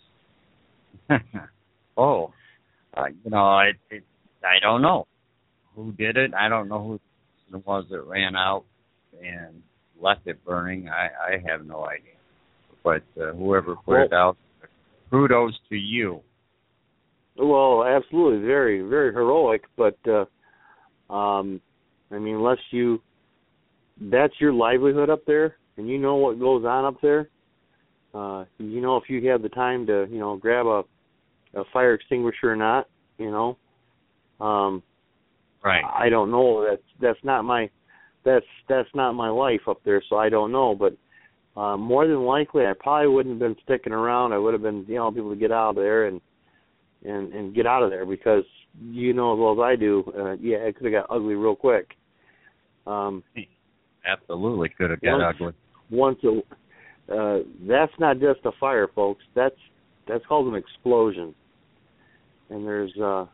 oh, uh, you know, it, it, I don't know who did it. I don't know who it was that ran out and left it burning. I, I have no idea. But uh, whoever put well, it out, kudos to you. Well, absolutely, very, very heroic. But uh, um, I mean, unless you, that's your livelihood up there, and you know what goes on up there. Uh, you know, if you have the time to, you know, grab a, a fire extinguisher or not, you know. Um, right. I don't know. That's that's not my that's that's not my life up there, so I don't know. But uh, more than likely, I probably wouldn't have been sticking around. I would have been, you know, able to get out of there and and and get out of there because you know as well as I do. Uh, yeah, it could have got ugly real quick. Um, Absolutely, could have got once, ugly. Once a Uh, that's not just a fire, folks. That's that's called an explosion. And there's uh,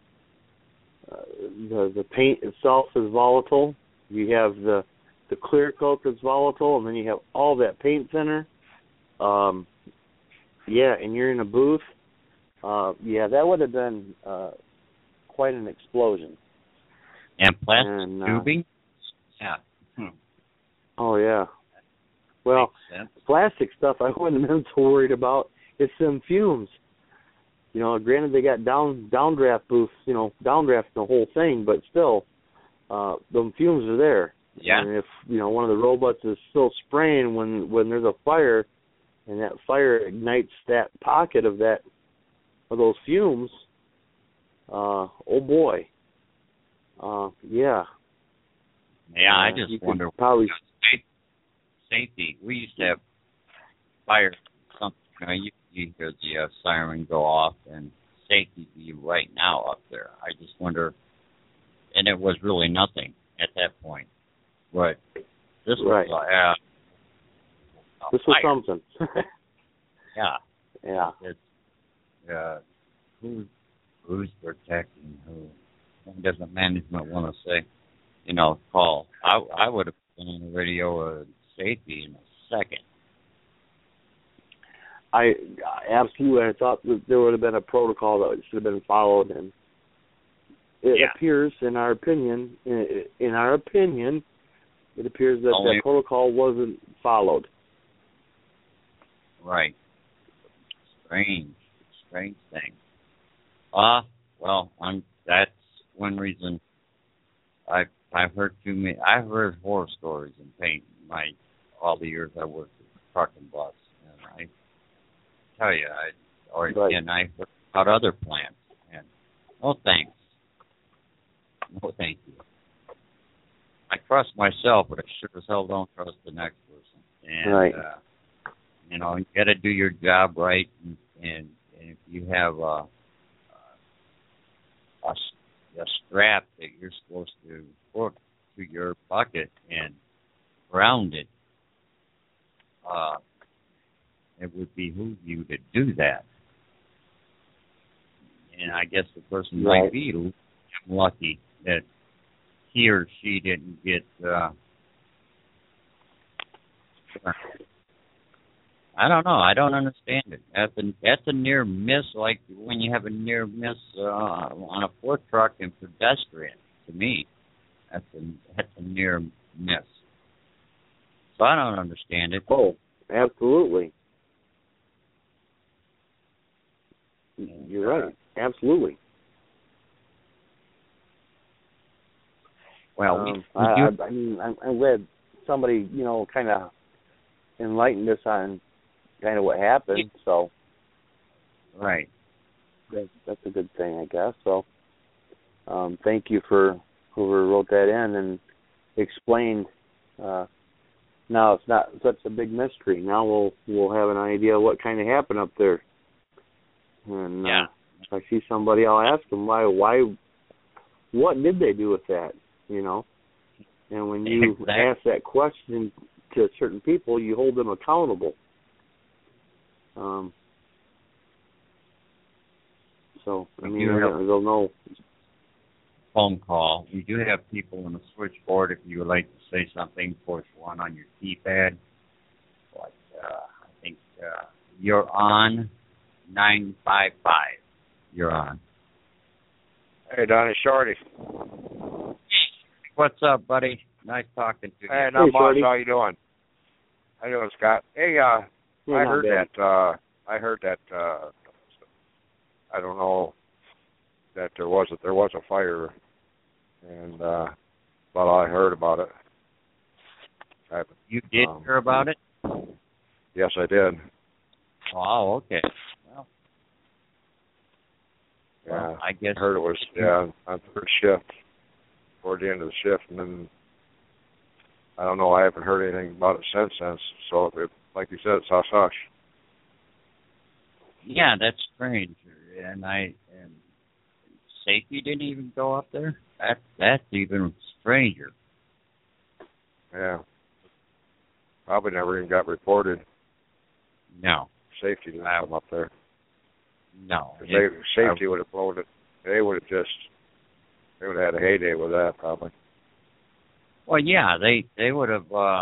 uh, the the paint itself is volatile. You have the the clear coat that's volatile, and then you have all that paint thinner. Um, yeah, and you're in a booth. Uh, yeah, that would have been uh, quite an explosion. And plastic and, uh, tubing. Yeah. Hmm. Oh yeah. Well, plastic stuff I wouldn't have been so worried about. It's them fumes. You know, granted they got down downdraft booths, you know, downdraft the whole thing, but still, uh, them fumes are there. Yeah. And if, you know, one of the robots is still spraying when, when there's a fire and that fire ignites that pocket of that of those fumes, uh, oh boy. Uh, yeah. Yeah, I uh, just wonder probably safety. We used to have fire something. You know, you, you hear the uh, siren go off, and safety be right now up there. I just wonder, and it was really nothing at that point. But this right. was uh, this was fire. something. yeah, yeah. It's uh, who who's protecting who? When doesn't management want to say? You know, call. I I would have been on the radio. Uh, safety in a second. I absolutely I thought that there would have been a protocol that should have been followed, and it yeah. appears, in our opinion, in, in our opinion, it appears that Only, that protocol wasn't followed. Right. Strange, strange thing. Ah, uh, well, I'm. That's one reason I've I've heard too many. I've heard horror stories in paint. My all the years I worked at truck and bus, and I tell you, I or right. and I heard about other plants, and no thanks, no thank you. I trust myself, but I sure as hell don't trust the next person. And, right. Uh, you know, you got to do your job right, and, and, and if you have a, a, a strap that you're supposed to hook to your bucket and ground it, uh, it would behoove you to do that. And I guess the person right. might be lucky that he or she didn't get uh I don't know. I don't understand it. That's a, that's a near miss, like when you have a near miss uh, on a fork truck and pedestrian. To me, that's a that's a near miss. So I don't understand it. Oh, absolutely. You're right. Absolutely. Well, um, we, we I, do. I, I mean, I'm, I'm glad somebody, you know, kind of enlightened us on kind of what happened. So, right, that, that's a good thing, I guess. So, um, thank you for whoever wrote that in and explained. Uh, now it's not such a big mystery. Now we'll we'll have an idea what kind of happened up there. And yeah, uh, if I see somebody, I'll ask them why why what did they do with that. You know, and when you exactly. ask that question to certain people, you hold them accountable. Um, so, I mean, they'll know. Phone call. We do have people on the switchboard. If you would like to say something, push one on your keypad. But uh, I think uh, you're on nine five five. You're on. Hey, Donnie Shorty. What's up, buddy? Nice talking to you. Hey, not hey, much. Shorty. How you doing? How you doing, Scott? Hey, uh, Yeah, I not heard bad. that. Uh, I heard that. Uh, I don't know that there was a, there was a fire, and uh, but I heard about it. I, You did um, hear about it? Yes, I did. Oh, okay. Well, Yeah, well, I guess I heard it was yeah on third shift, toward the end of the shift, and then I don't know. I haven't heard anything about it since then. So, it, like you said, it's hush hush. Yeah, that's strange. And I and safety didn't even go up there. That that's even stranger. Yeah, probably never even got reported. No, Safety didn't come up there. no. They, safety would have blown it. They would have just. They would have had a heyday with that, probably. Well, yeah, they they would have uh,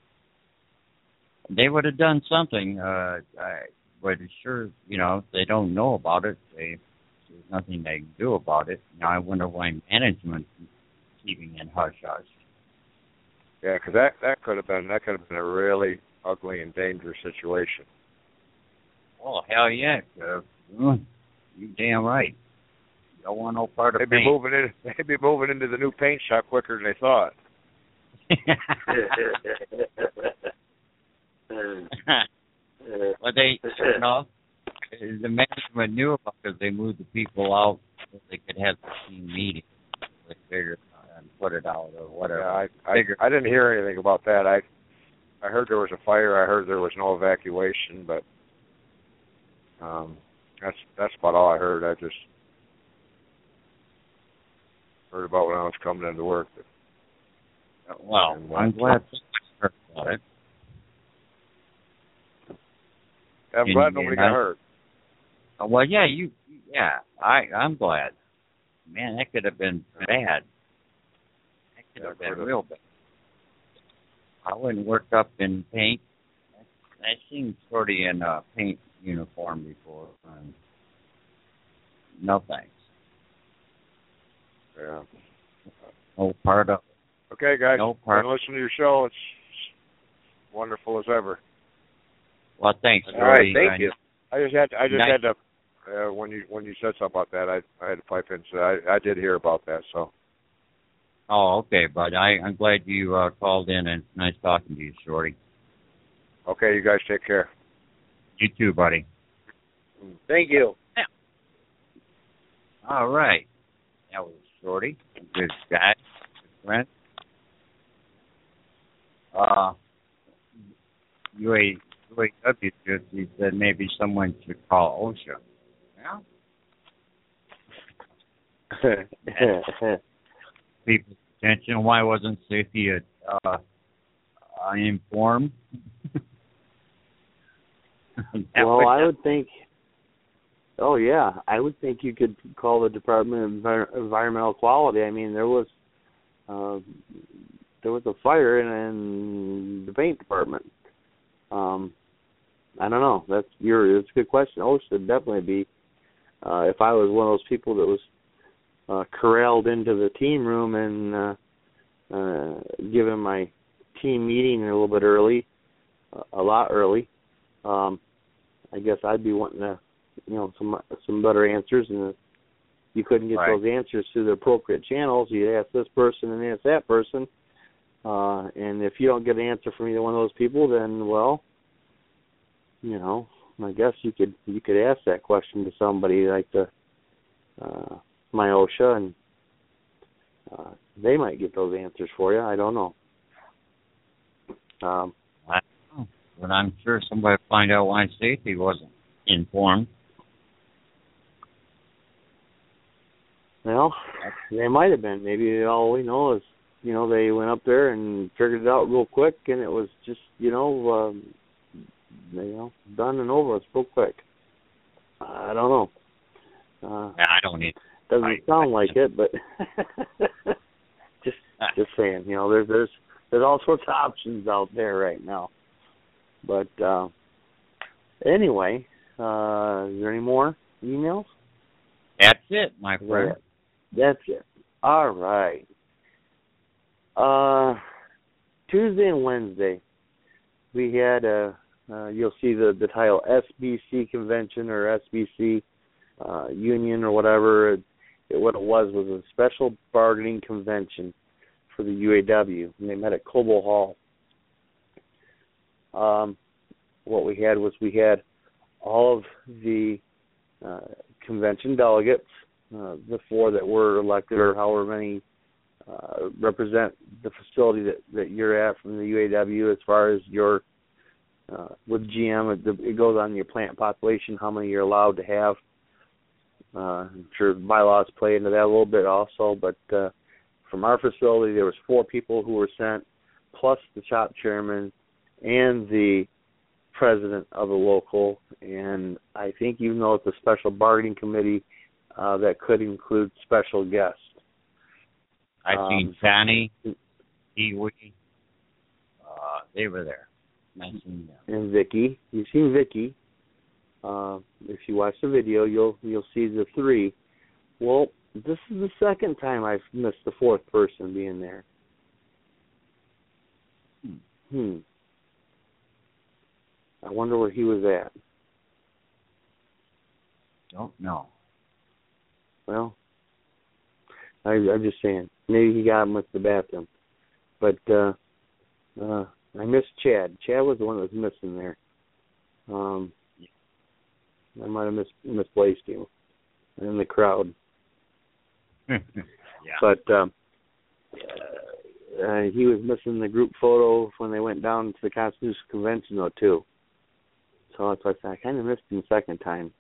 they would have done something. Uh, I, but sure, you know, if they don't know about it, they, there's nothing they can do about it. Now, I wonder why management is keeping it hush hush. Yeah, because that that could have been that could have been a really ugly and dangerous situation. Oh hell yeah, uh, mm, you damn right. You don't want no part of They'd be paint. moving in. They'd be moving into the new paint shop quicker than they thought. Well, they, you know, the management knew about it because they moved the people out so they could have the team meeting. They figured and put it out or whatever. Yeah, I, I I didn't hear anything about that. I I heard there was a fire. I heard there was no evacuation, but um, that's that's about all I heard. I just heard about when I was coming into work. Well, And, uh, I'm glad you heard about it. I'm And- glad nobody and got I- hurt. Uh, Well, yeah, you, yeah, I, I'm glad. Man, that could have been bad. That could have Yeah, been could've. real bad. I wouldn't work up in paint. I seen Shorty in a paint uniform before. Um, no thanks. Yeah. No part of it. Okay, guys. No Been problem. listening to your show. It's wonderful as ever. Well, thanks. All right, Shorty. thank And you. I just had I just Nice. had to uh, when you when you said something about that, I I had to pipe in. So I I did hear about that. So Oh, okay, bud. I, I'm glad you uh, called in, and nice talking to you, Shorty. okay, you guys take care. You too, buddy. Thank you. All right. That was Shorty. Good guy. Good friend. Uh, U A W just he said maybe someone should call OSHA. Yeah. People's attention. Why wasn't safety uh, uh, informed? Well, I would think. Oh yeah, I would think you could call the Department of Envir- Environmental Quality. I mean, there was uh, there was a fire in, in the paint department. Um, I don't know. That's your. It's a good question. OSHA should definitely be. Uh, if I was one of those people that was uh, corralled into the team room and uh, uh, given my team meeting a little bit early, a lot early, um, I guess I'd be wanting to, you know, some some better answers. And if you couldn't get Right. those answers through the appropriate channels, you'd ask this person and ask that person. Uh, and if you don't get an answer from either one of those people, then well, you know, I guess you could you could ask that question to somebody like the uh, my OSHA, and uh, they might get those answers for you. I don't know. Um, I don't know, but I'm sure somebody will find out why safety wasn't informed. well, they might have been. Maybe all we know is, you know, they went up there and figured it out real quick, and it was just, you know, um, you know, done and over. It's real quick. I don't know. Uh, Yeah, I don't need. doesn't I- sound I- like it, but just just saying, you know, there's there's there's all sorts of options out there right now. But uh, anyway, uh, is there any more emails? That's it, my friend. That's it. All right. Uh, Tuesday and Wednesday, we had a. Uh, you'll see the the title S B C Convention or S B C uh, Union or whatever. It, it, what it was was a special bargaining convention for the U A W, and they met at Cobo Hall. Um, what we had was we had all of the uh, convention delegates, uh, the four that were elected or however many uh, represent the facility that, that you're at from the U A W as far as your, uh, with G M, it, it goes on your plant population, how many you're allowed to have. Uh, I'm sure bylaws play into that a little bit also, but uh, from our facility there was four people who were sent, plus the shop chairman and the president of the local, and I think even though it's a special bargaining committee, uh, that could include special guests. I Um, seen Fanny, Pee-wee. Uh, they were there. I seen them. and Vicky. You've seen Vicky. Uh, if you watch the video, you'll you'll see the three. Well, this is the second time I've missed the fourth person being there. Hmm. Hmm. I wonder where he was at. Don't know. Well, I, I'm just saying. Maybe he got him with the bathroom. But uh, uh, I missed Chad. Chad was the one that was missing there. Um, I might have mis- misplaced him in the crowd. Yeah. But um, uh, he was missing the group photo when they went down to the Constitutional Convention, though, too. So that's why I said I kind of missed him the second time.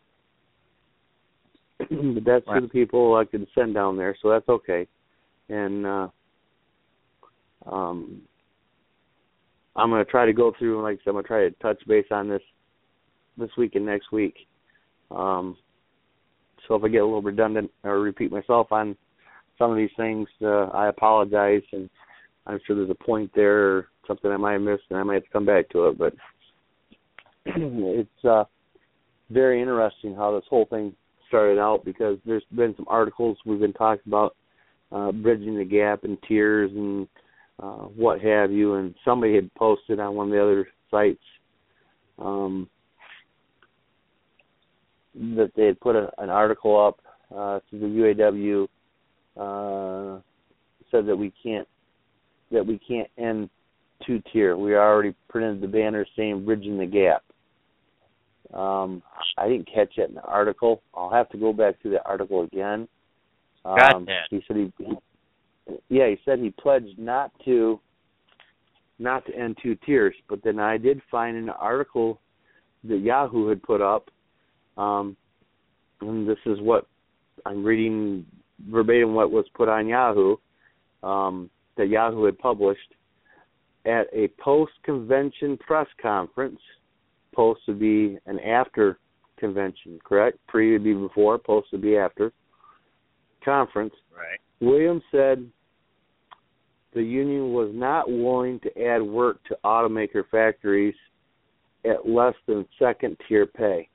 But that's Right. who the people elected to send down there, so that's okay. And uh, um, I'm going to try to go through, and like I said, I'm going to try to touch base on this this week and next week. Um, so if I get a little redundant or repeat myself on some of these things, uh, I apologize, and I'm sure there's a point there or something I might have missed, and I might have to come back to it. But it's uh, very interesting how this whole thing started out, because there's been some articles we've been talking about uh, bridging the gap and tiers and uh, what have you. And somebody had posted on one of the other sites um, that they had put a, an article up uh, to the U A W uh, said that we can't that we can't end two tier. We already printed the banner saying bridging the gap. Um, I didn't catch it in the article. I'll have to go back through the article again. Um, Got that. He said he, he, yeah, he said he pledged not to, not to end two tiers. But then I did find an article that Yahoo had put up, um, and this is what I'm reading verbatim what was put on Yahoo, um, that Yahoo had published. At a post-convention press conference, post would be an after convention, correct? Pre would be before, post would be after. Conference. Right. Williams said the union was not willing to add work to automaker factories at less than second tier pay.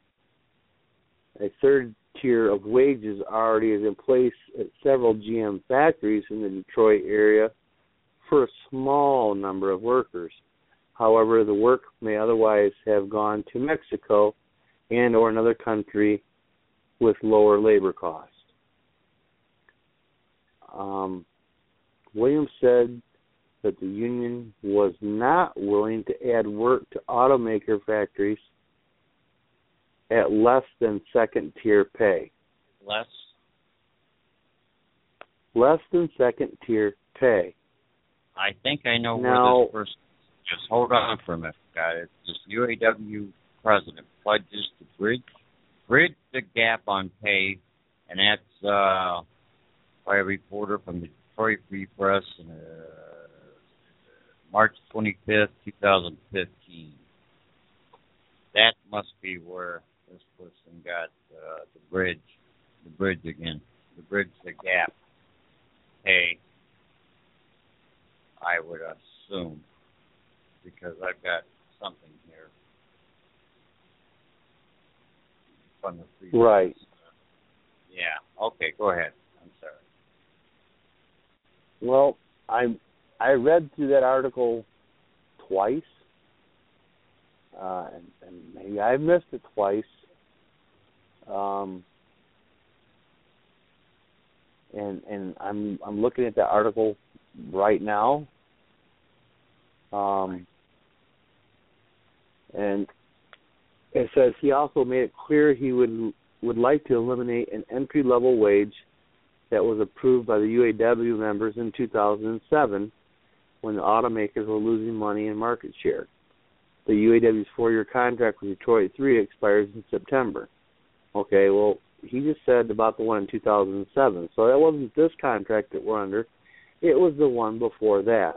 A third tier of wages already is in place at several G M factories in the Detroit area for a small number of workers. However, the work may otherwise have gone to Mexico and or another country with lower labor costs. Um, Williams said that the union was not willing to add work to automaker factories at less than second tier pay. Less? Less than second tier pay. I think I know now, where this person. Just hold on for a minute, guys. This U A W president pledges to bridge bridge the gap on pay, and that's uh, by a reporter from the Detroit Free Press, uh, March twenty-fifth, twenty fifteen. That must be where this person got uh, the bridge, the bridge again, the bridge the gap pay. I would assume, because I've got something here from the free right. Press. Yeah. Okay. Go ahead. I'm sorry. Well, I I read through that article twice, uh, and, and maybe I missed it twice. Um, and and I'm I'm looking at that article right now. Um, and it says he also made it clear he would would like to eliminate an entry level wage that was approved by the U A W members in two thousand seven when the automakers were losing money in market share. The U A W's four-year contract with Detroit three expires in September. Okay, well, he just said about the one in two thousand seven, so that wasn't this contract that we're under. It was the one before that.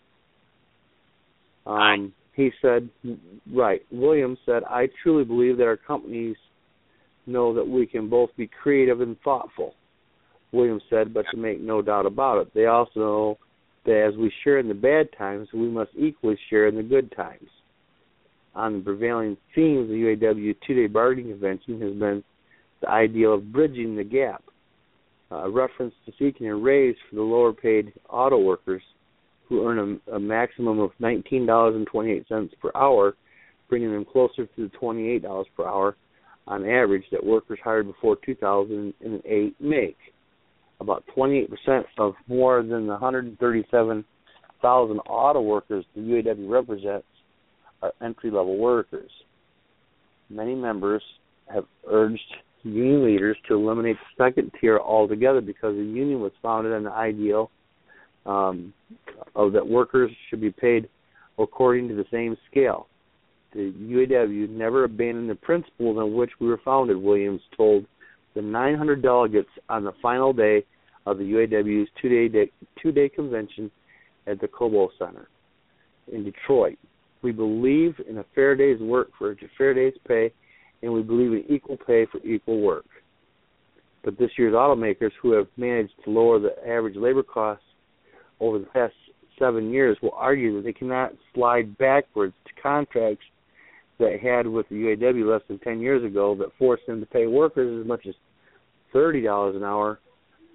Um, he said, right, Williams said, I truly believe that our companies know that we can both be creative and thoughtful. Williams said, but to make no doubt about it, they also know that as we share in the bad times, we must equally share in the good times. On the prevailing theme of the U A W two-day bargaining convention has been the ideal of bridging the gap, a reference to seeking a raise for the lower-paid auto workers who earn a, a maximum of nineteen dollars and twenty-eight cents per hour, bringing them closer to the twenty-eight dollars per hour on average that workers hired before two thousand eight make. About twenty-eight percent of more than the one hundred thirty-seven thousand auto workers the U A W represents are entry-level workers. Many members have urged union leaders to eliminate the second tier altogether because the union was founded on the ideal um, of that workers should be paid according to the same scale. The U A W never abandoned the principles on which we were founded, Williams told the nine hundred delegates on the final day of the U A W's two-day day, two-day convention at the Cobo Center in Detroit. We believe in a fair day's work for a fair day's pay, and we believe in equal pay for equal work. But this year's automakers, who have managed to lower the average labor costs over the past seven years, will argue that they cannot slide backwards to contracts that had with the U A W less than ten years ago that forced them to pay workers as much as thirty dollars an hour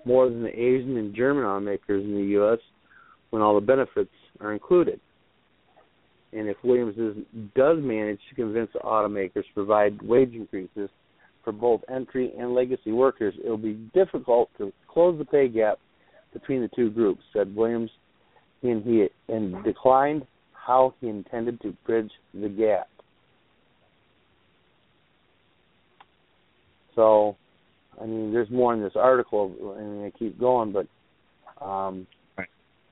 more than the Asian and German automakers in the U S when all the benefits are included. And if Williams is, does manage to convince the automakers to provide wage increases for both entry and legacy workers, it will be difficult to close the pay gap between the two groups, said Williams, and he and declined how he intended to bridge the gap. So, I mean, there's more in this article, and I keep going, but um, right.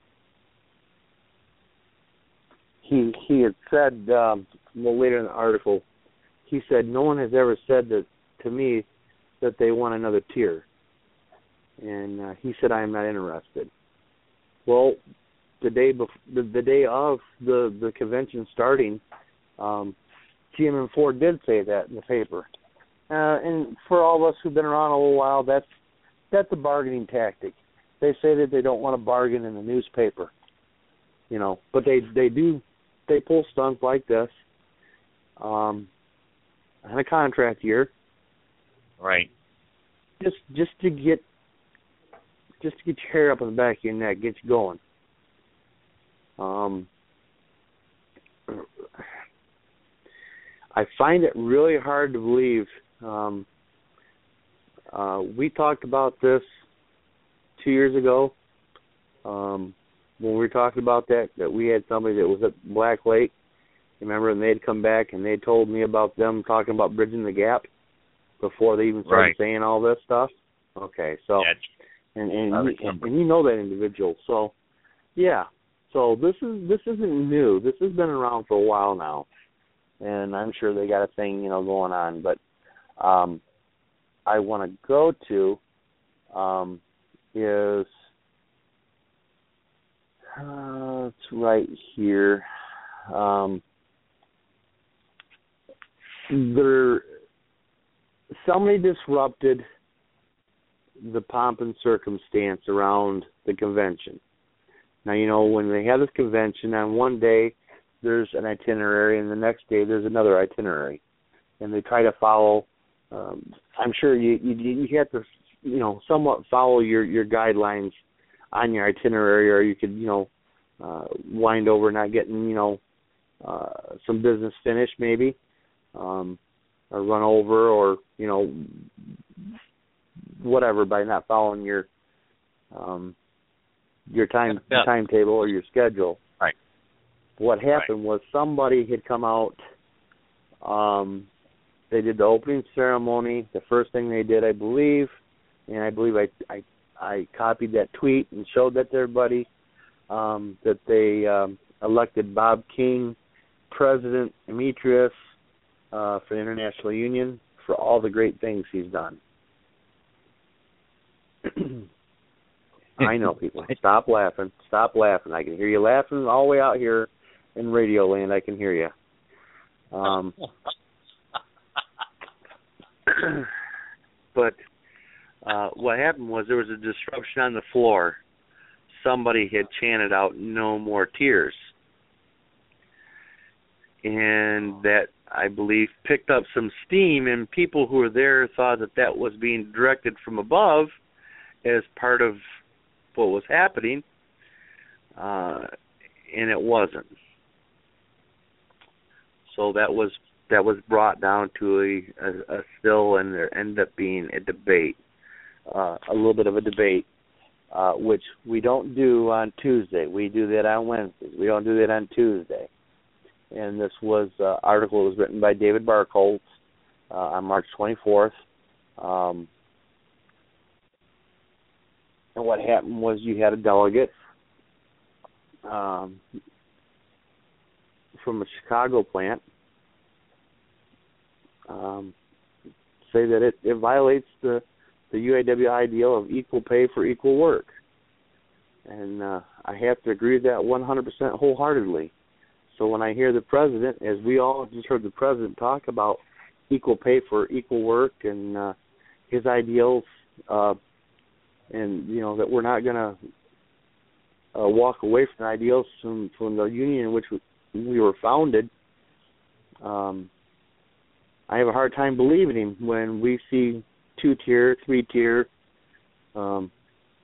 he he had said, um, well, later in the article, he said, no one has ever said that to me that they want another tier. And uh, he said, I am not interested. Well, the day before, the, the day of the, the convention starting, um, G M and Ford did say that in the paper. Uh, and for all of us who've been around a little while, that's that's a bargaining tactic. They say that they don't want to bargain in the newspaper, you know, but they they do they pull stunts like this um, on a contract year, right? Just just to get just to get your hair up on the back of your neck, get you going. Um, I find it really hard to believe. Um, uh, we talked about this two years ago um, when we were talking about that, that we had somebody that was at Black Lake, remember, and they'd come back and they told me about them talking about bridging the gap before they even started right. saying all this stuff. Okay, so, yeah, and and you, and you know that individual, so, yeah. So this is this isn't new. This has been around for a while now, and I'm sure they got a thing, you know, going on. But um, I want to go to um, is uh, it's right here. Um, there, somebody disrupted the pomp and circumstance around the convention. Now, you know, when they have this convention, on one day there's an itinerary, and the next day there's another itinerary, and they try to follow. Um, I'm sure you, you you have to, you know, somewhat follow your, your guidelines on your itinerary, or you could, you know, uh, wind over not getting, you know, uh, some business finished maybe, um, or run over, or you know, whatever by not following your. Um, your time yeah. timetable or your schedule. Right. What happened right. was somebody had come out, um, they did the opening ceremony. The first thing they did, I believe, and I believe I I, I copied that tweet and showed that to everybody, um, that they um, elected Bob King, President Emeritus uh, for the International Union, for all the great things he's done. I know, people. Stop laughing. Stop laughing. I can hear you laughing all the way out here in Radio Land. I can hear you. Um, but uh, what happened was there was a disruption on the floor. Somebody had chanted out, "No more tears." And that, I believe, picked up some steam, and people who were there thought that that was being directed from above as part of what was happening, uh, and it wasn't. So that was that was brought down to a, a, a still, and there ended up being a debate, uh, a little bit of a debate, uh, which we don't do on Tuesday. We do that on Wednesdays. We don't do that on Tuesday. And this was an uh, article that was written by David Barkholtz uh, on March twenty-fourth. Um, And what happened was you had a delegate um, from a Chicago plant um, say that it, it violates the, the U A W ideal of equal pay for equal work. And uh, I have to agree with that one hundred percent wholeheartedly. So when I hear the president, as we all just heard the president talk about equal pay for equal work and uh, his ideals, uh, and, you know, that we're not going to uh, walk away from the ideals from, from the union in which we, we were founded, um, I have a hard time believing him when we see two-tier, three-tier, um,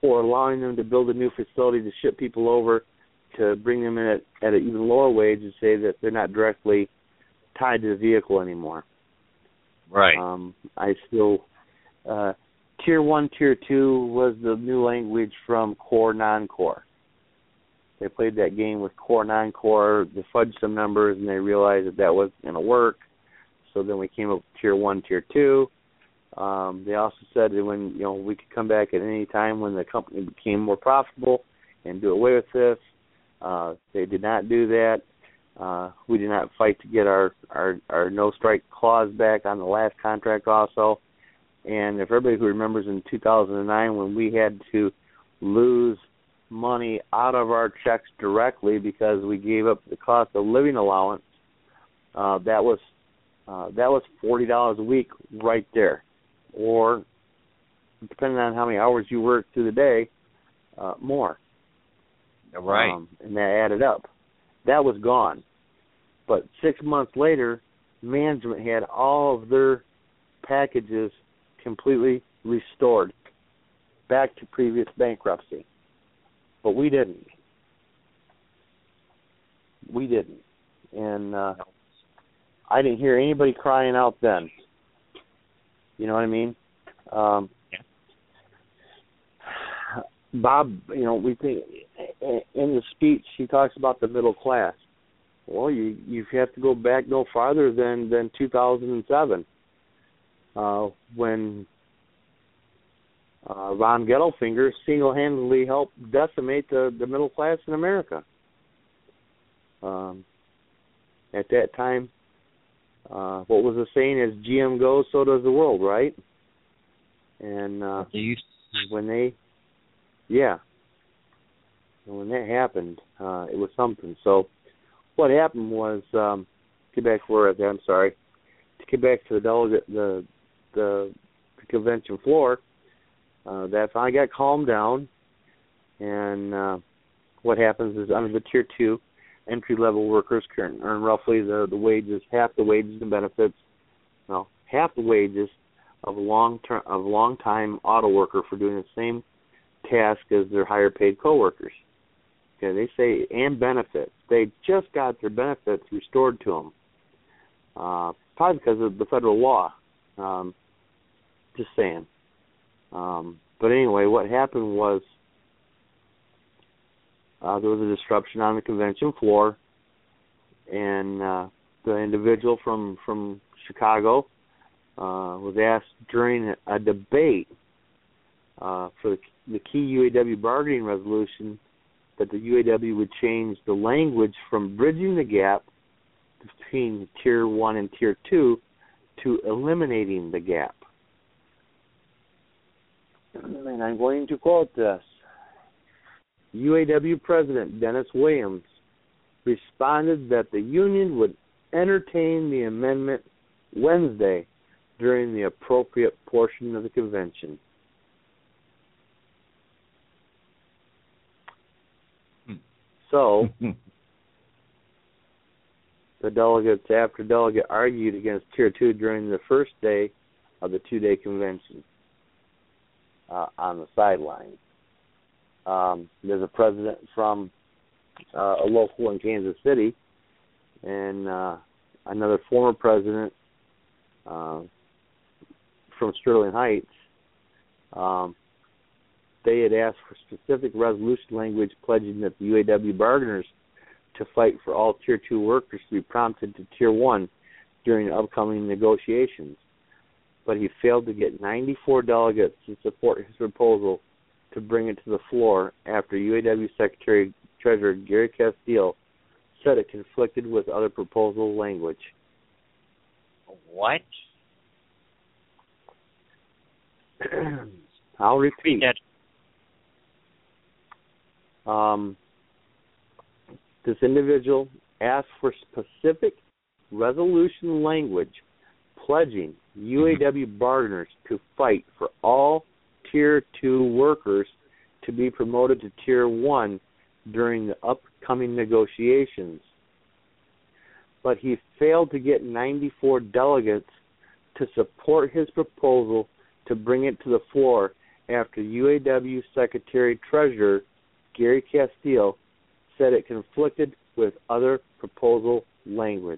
or allowing them to build a new facility to ship people over to bring them in at, at an even lower wage and say that they're not directly tied to the vehicle anymore. Right. Um, I still, uh, Tier one, Tier two was the new language from core, non-core. They played that game with core, non-core, they fudged some numbers, and they realized that that wasn't going to work. So then we came up with Tier one, Tier two. Um, they also said that when, you know, we could come back at any time when the company became more profitable and do away with this. Uh, they did not do that. Uh, we did not fight to get our, our, our no-strike clause back on the last contract also. And if everybody who remembers in two thousand nine when we had to lose money out of our checks directly because we gave up the cost of living allowance, uh, that was uh, that was forty dollars a week right there. Or, depending on how many hours you work through the day, uh, more. Right. Um, and that added up. That was gone. But six months later, management had all of their packages completely restored back to previous bankruptcy. But we didn't. We didn't. And uh, I didn't hear anybody crying out then. You know what I mean? Um, yeah. Bob, you know, we think in the speech he talks about the middle class. Well, you you have to go back no farther than, than two thousand seven, uh, when uh, Ron Gettelfinger single-handedly helped decimate the, the middle class in America. Um, at that time, uh, what was the saying? As G M goes, so does the world, right? And uh, when they, yeah, and when that happened, uh, it was something. So what happened was, um, get back to where I was at, I'm sorry, to get back to the delegate, the the, the convention floor, uh, that finally got calmed down, and uh, what happens is under the Tier two, entry-level workers can earn roughly the, the wages, half the wages and benefits, well, half the wages of a long-term, of a long-time auto worker for doing the same task as their higher-paid coworkers. Okay, they say, and benefits. They just got their benefits restored to them, uh, probably because of the federal law. Um, just saying. Um, but anyway, what happened was uh, there was a disruption on the convention floor, and uh, the individual from, from Chicago uh, was asked during a debate uh, for the, the key U A W bargaining resolution that the U A W would change the language from bridging the gap between Tier one and Tier two to eliminating the gap. And I'm going to quote this. U A W President Dennis Williams responded that the union would entertain the amendment Wednesday during the appropriate portion of the convention. So, the delegates, after delegate argued against Tier two during the first day of the two-day convention uh, on the sidelines. Um, there's a president from uh, a local in Kansas City and uh, another former president uh, from Sterling Heights. Um, they had asked for specific resolution language pledging that the U A W bargainers to fight for all Tier two workers to be prompted to Tier one during upcoming negotiations. But he failed to get ninety-four delegates to support his proposal to bring it to the floor after U A W Secretary Treasurer Gary Castile said it conflicted with other proposal language. What? I'll repeat. That. Um, this individual asked for specific resolution language pledging U A W bargainers to fight for all Tier two workers to be promoted to Tier one during the upcoming negotiations. But he failed to get ninety-four delegates to support his proposal to bring it to the floor after U A W Secretary-Treasurer Gary Castile said it conflicted with other proposal language.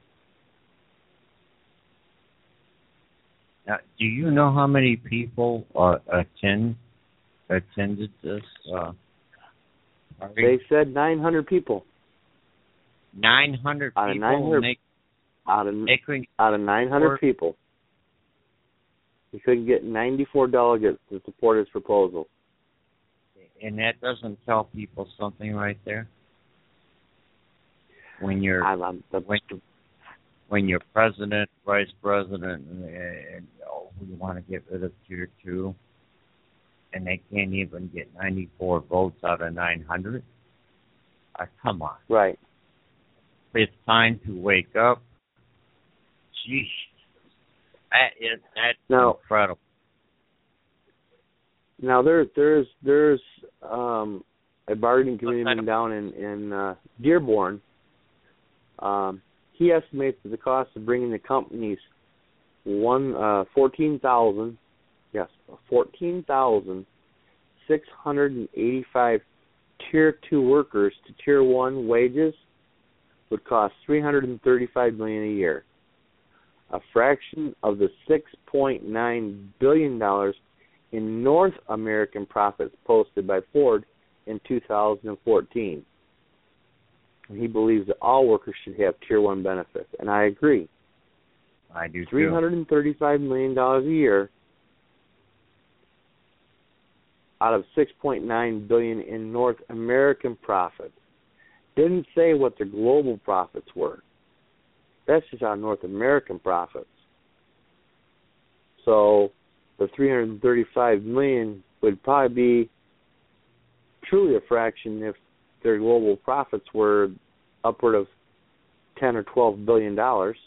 Now, do you know how many people uh, attend attended this? Uh, they said nine hundred people. nine hundred out people. Of nine hundred, make, out of making out of nine hundred people, he couldn't get ninety-four delegates to support his proposal. And that doesn't tell people something right there. When you're I'm, I'm, the, when, when you're president, vice president, and, and oh, we want to get rid of tier two, and they can't even get ninety-four votes out of nine hundred. Uh, come on. Right. It's time to wake up. Jeez, that is that's now, incredible. Now there there's there's um, a bargaining committeeman down in in uh, Dearborn. Um, he estimates that the cost of bringing the company's one uh, fourteen thousand, yes, fourteen thousand six hundred and eighty-five tier two workers to tier one wages would cost three hundred and thirty-five million dollars a year, a fraction of the six point nine billion dollars in North American profits posted by Ford in two thousand fourteen. He believes that all workers should have tier one benefits, and I agree. I do too. three hundred and thirty-five million dollars a year out of six point nine billion dollars in North American profits. Didn't say what the global profits were. That's just our North American profits. So the three hundred thirty-five million dollars would probably be truly a fraction if their global profits were upward of ten or twelve billion dollars.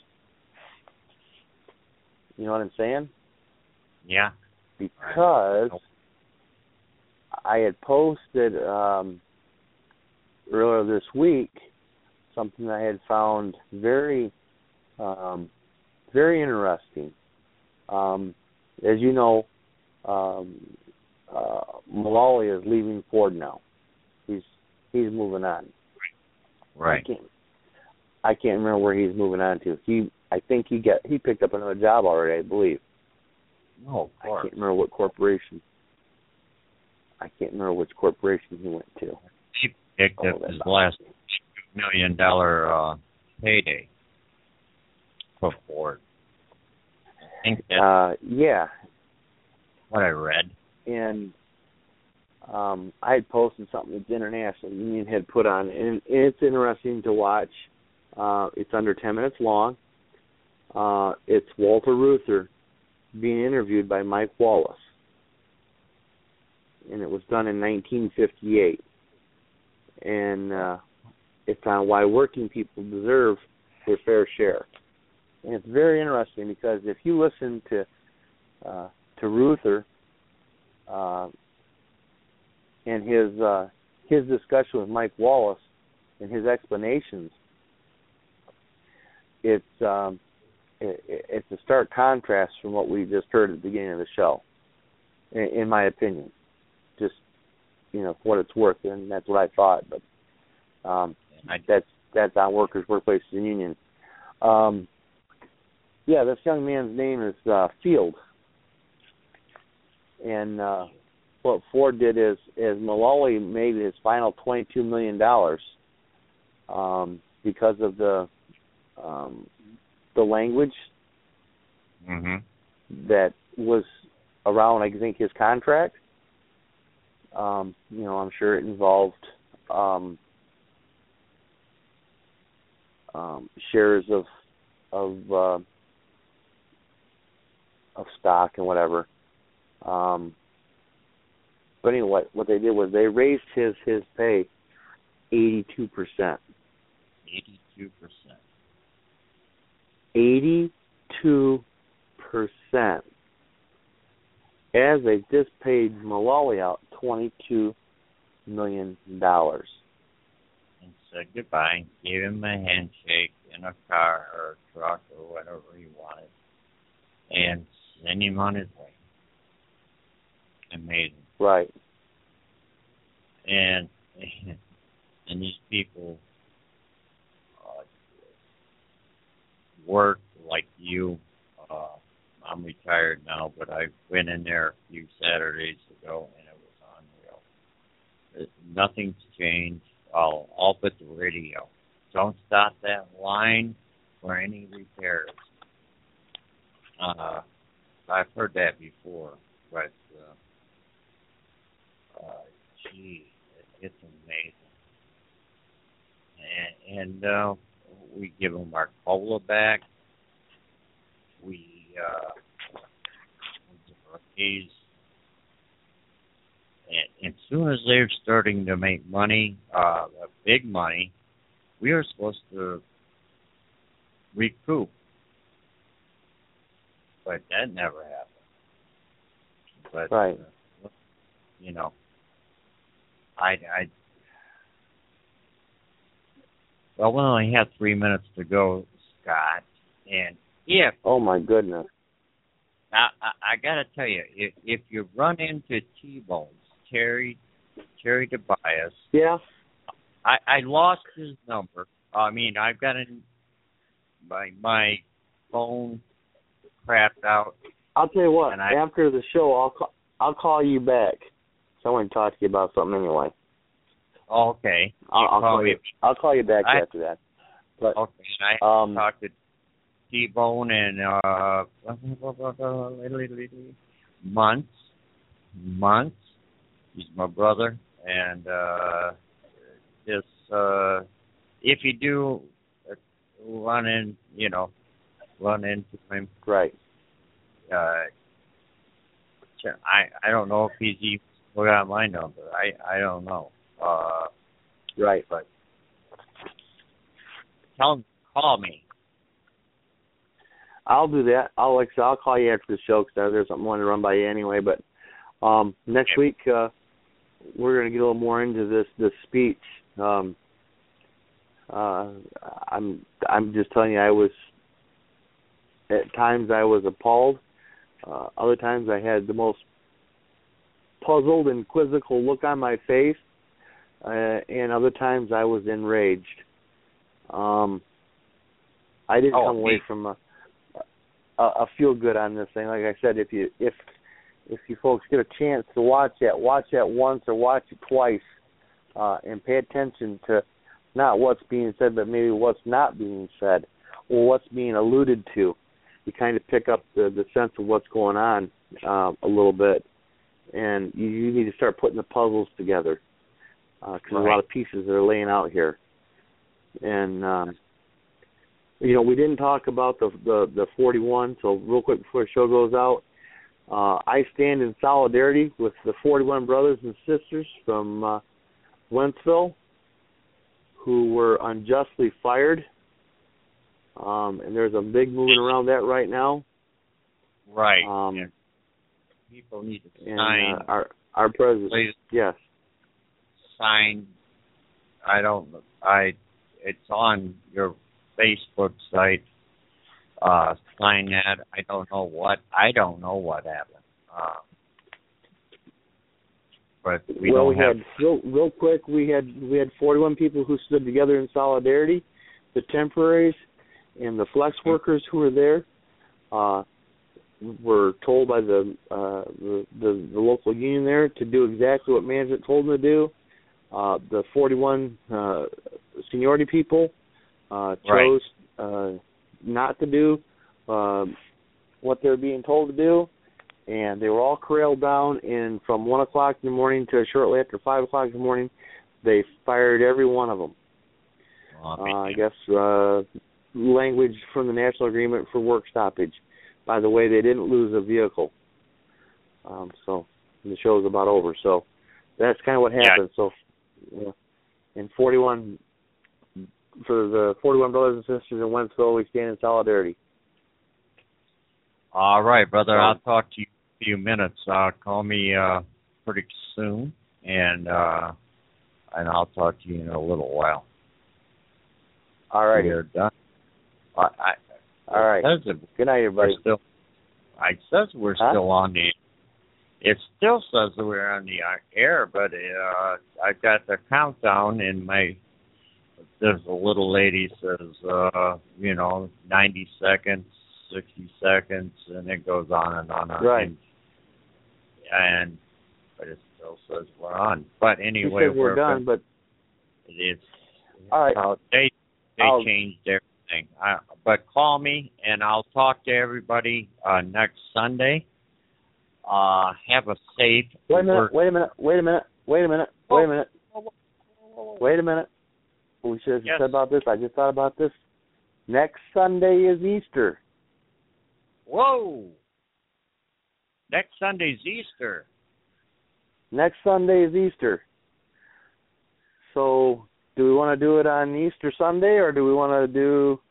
You know what I'm saying? Yeah. Because I had posted um, earlier this week something I had found very, um, very interesting. Um, as you know, um, uh, Mulally is leaving Ford now. He's he's moving on. Right. I can't, I can't remember where he's moving on to. He, I think he got he picked up another job already, I believe. Oh, of course. I can't remember what corporation. I can't remember which corporation he went to. He picked oh, up his last two million dollar uh, payday for Ford. I think that's uh, yeah. what I read. And um, I had posted something that the International Union had put on, and it's interesting to watch. Uh, it's under ten minutes long. Uh, it's Walter Reuther being interviewed by Mike Wallace, and it was done in nineteen fifty-eight. And uh, it's on why working people deserve their fair share. And it's very interesting because if you listen to uh, to Reuther uh, and his uh, his discussion with Mike Wallace and his explanations, it's um, it, it's a stark contrast from what we just heard at the beginning of the show, in, in my opinion. Just, you know, for what it's worth, and that's what I thought. But um, that's that's on Workers, Workplaces, and Unions. Um, yeah, this young man's name is uh, Field, and uh, what Ford did is is Mulally made his final twenty-two million dollars um, because of the um, the language mm-hmm. that was around, I think, his contract. Um, you know, I'm sure it involved um, um, shares of of uh, of stock and whatever. Um, but anyway, what they did was they raised his his pay eighty-two percent. Eighty-two percent. Eighty-two percent. As they just paid Mulally out twenty-two million dollars. And said goodbye, gave him a handshake in a car or a truck or whatever he wanted, and sent him on his way. I amazing. Right. And and these people uh, work like you. Uh, I'm retired now, but I went in there a few Saturdays ago, and it was unreal. It, nothing's changed, all, all but the radio. Don't stop that line for any repairs. Uh, I've heard that before, but uh, uh, gee, it, it's amazing. And, and uh, we give them our cola back. We uh, rookies, and as soon as they're starting to make money, uh, big money, we are supposed to recoup, but that never happened. But right, uh, you know, I, I, well, we only have three minutes to go, Scott, and if oh my goodness. I, I, I got to tell you, if, if you run into T-Bones, Terry, Terry Tobias, yeah, I, I lost his number. I mean, I've got an, my my phone crapped out. I'll tell you what. I, after the show, I'll call, I'll call you back. So I want to talk to you about something anyway. Okay. I'll, I'll call me. you. I'll call you back I, after that. But okay. I um, talked to T-Bone and uh, months, months. He's my brother, and uh, this uh, if you do run in, you know, run into him, right? Uh, I I don't know if he's even got my number. I I don't know. Uh, right, but tell him to call me. I'll do that. I'll like I'll call you after the show because there's something I want to run by you anyway. But um, next yeah. week uh, we're going to get a little more into this this speech. Um, uh, I'm I'm just telling you, I was at times I was appalled. Uh, other times I had the most puzzled and quizzical look on my face, uh, and other times I was enraged. Um, I didn't oh, come away me. from a, a, a feel good on this thing. Like I said, if you if if you folks get a chance to watch that, watch that once or watch it twice, uh, and pay attention to not what's being said, but maybe what's not being said or what's being alluded to. You kind of pick up the, the sense of what's going on uh, a little bit, and you, you need to start putting the puzzles together because uh, right. there's a lot of pieces that are laying out here. And um, you know, we didn't talk about the, the the forty-one, so real quick before the show goes out, uh, I stand in solidarity with the forty-one brothers and sisters from uh, Wentzville who were unjustly fired. Um, and there's a big movement around that right now. Right. Um, yeah. People need to and, sign. Uh, our our president. Please yes. Sign. I don't. I. It's on your Facebook site. Uh, sign that. I don't know what. I don't know what happened. Uh, but we well, don't we have. had real, real quick. We had we had forty-one people who stood together in solidarity. The temporaries and the flex workers who were there uh, were told by the, uh, the, the the local union there to do exactly what management told them to do. Uh, the forty-one uh, seniority people uh, chose right. uh, not to do uh, what they're being told to do, and they were all corralled down. And from one o'clock in the morning to shortly after five o'clock in the morning, they fired every one of them. Oh, uh, I guess. Uh, language from the National Agreement for Work Stoppage. By the way, they didn't lose a vehicle. Um, so the show's about over. So that's kind of what happened. Yeah. So yeah. in forty-one, for the forty-one brothers and sisters in Wentzville, we stand in solidarity. All right, brother. I'll talk to you in a few minutes. Uh, call me uh, pretty soon, and uh, and I'll talk to you in a little while. All right. We're done. I, I, All right. It Good night, everybody. Still, I says we're huh? still on the. It still says that we're on the air, but uh, I got the countdown in my. There's a little lady says, uh, you know, ninety seconds, sixty seconds, and it goes on and on and right. on. And but it still says we're on. But anyway, says we're, we're done. But it's all right. Uh, they they I'll, changed everything. I, but call me and I'll talk to everybody uh, next Sunday. Uh, have a safe. Wait a minute. Work. Wait a minute. Wait a minute. Wait a minute. Wait a minute. Wait a minute. We should have yes. said about this. I just thought about this. Next Sunday is Easter. Whoa! Next Sunday's Easter. Next Sunday is Easter. So, do we want to do it on Easter Sunday, or do we want to do?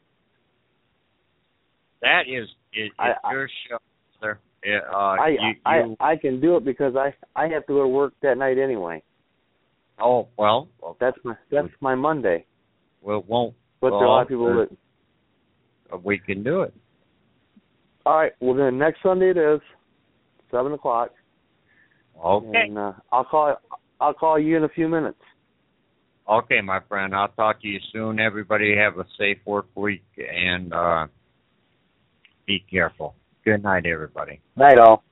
That is, is, I, is your show, sir. Uh, I, you, I you, I can do it because I I have to go to work that night anyway. Oh well, well that's my that's my Monday. Well, it won't. But well, there are a lot of people that. We can do it. All right. Well, then next Sunday it is, seven o'clock. Okay. And uh, I'll call I'll call you in a few minutes. Okay, my friend. I'll talk to you soon. Everybody have a safe work week and uh, be careful. Good night, everybody. Night, all.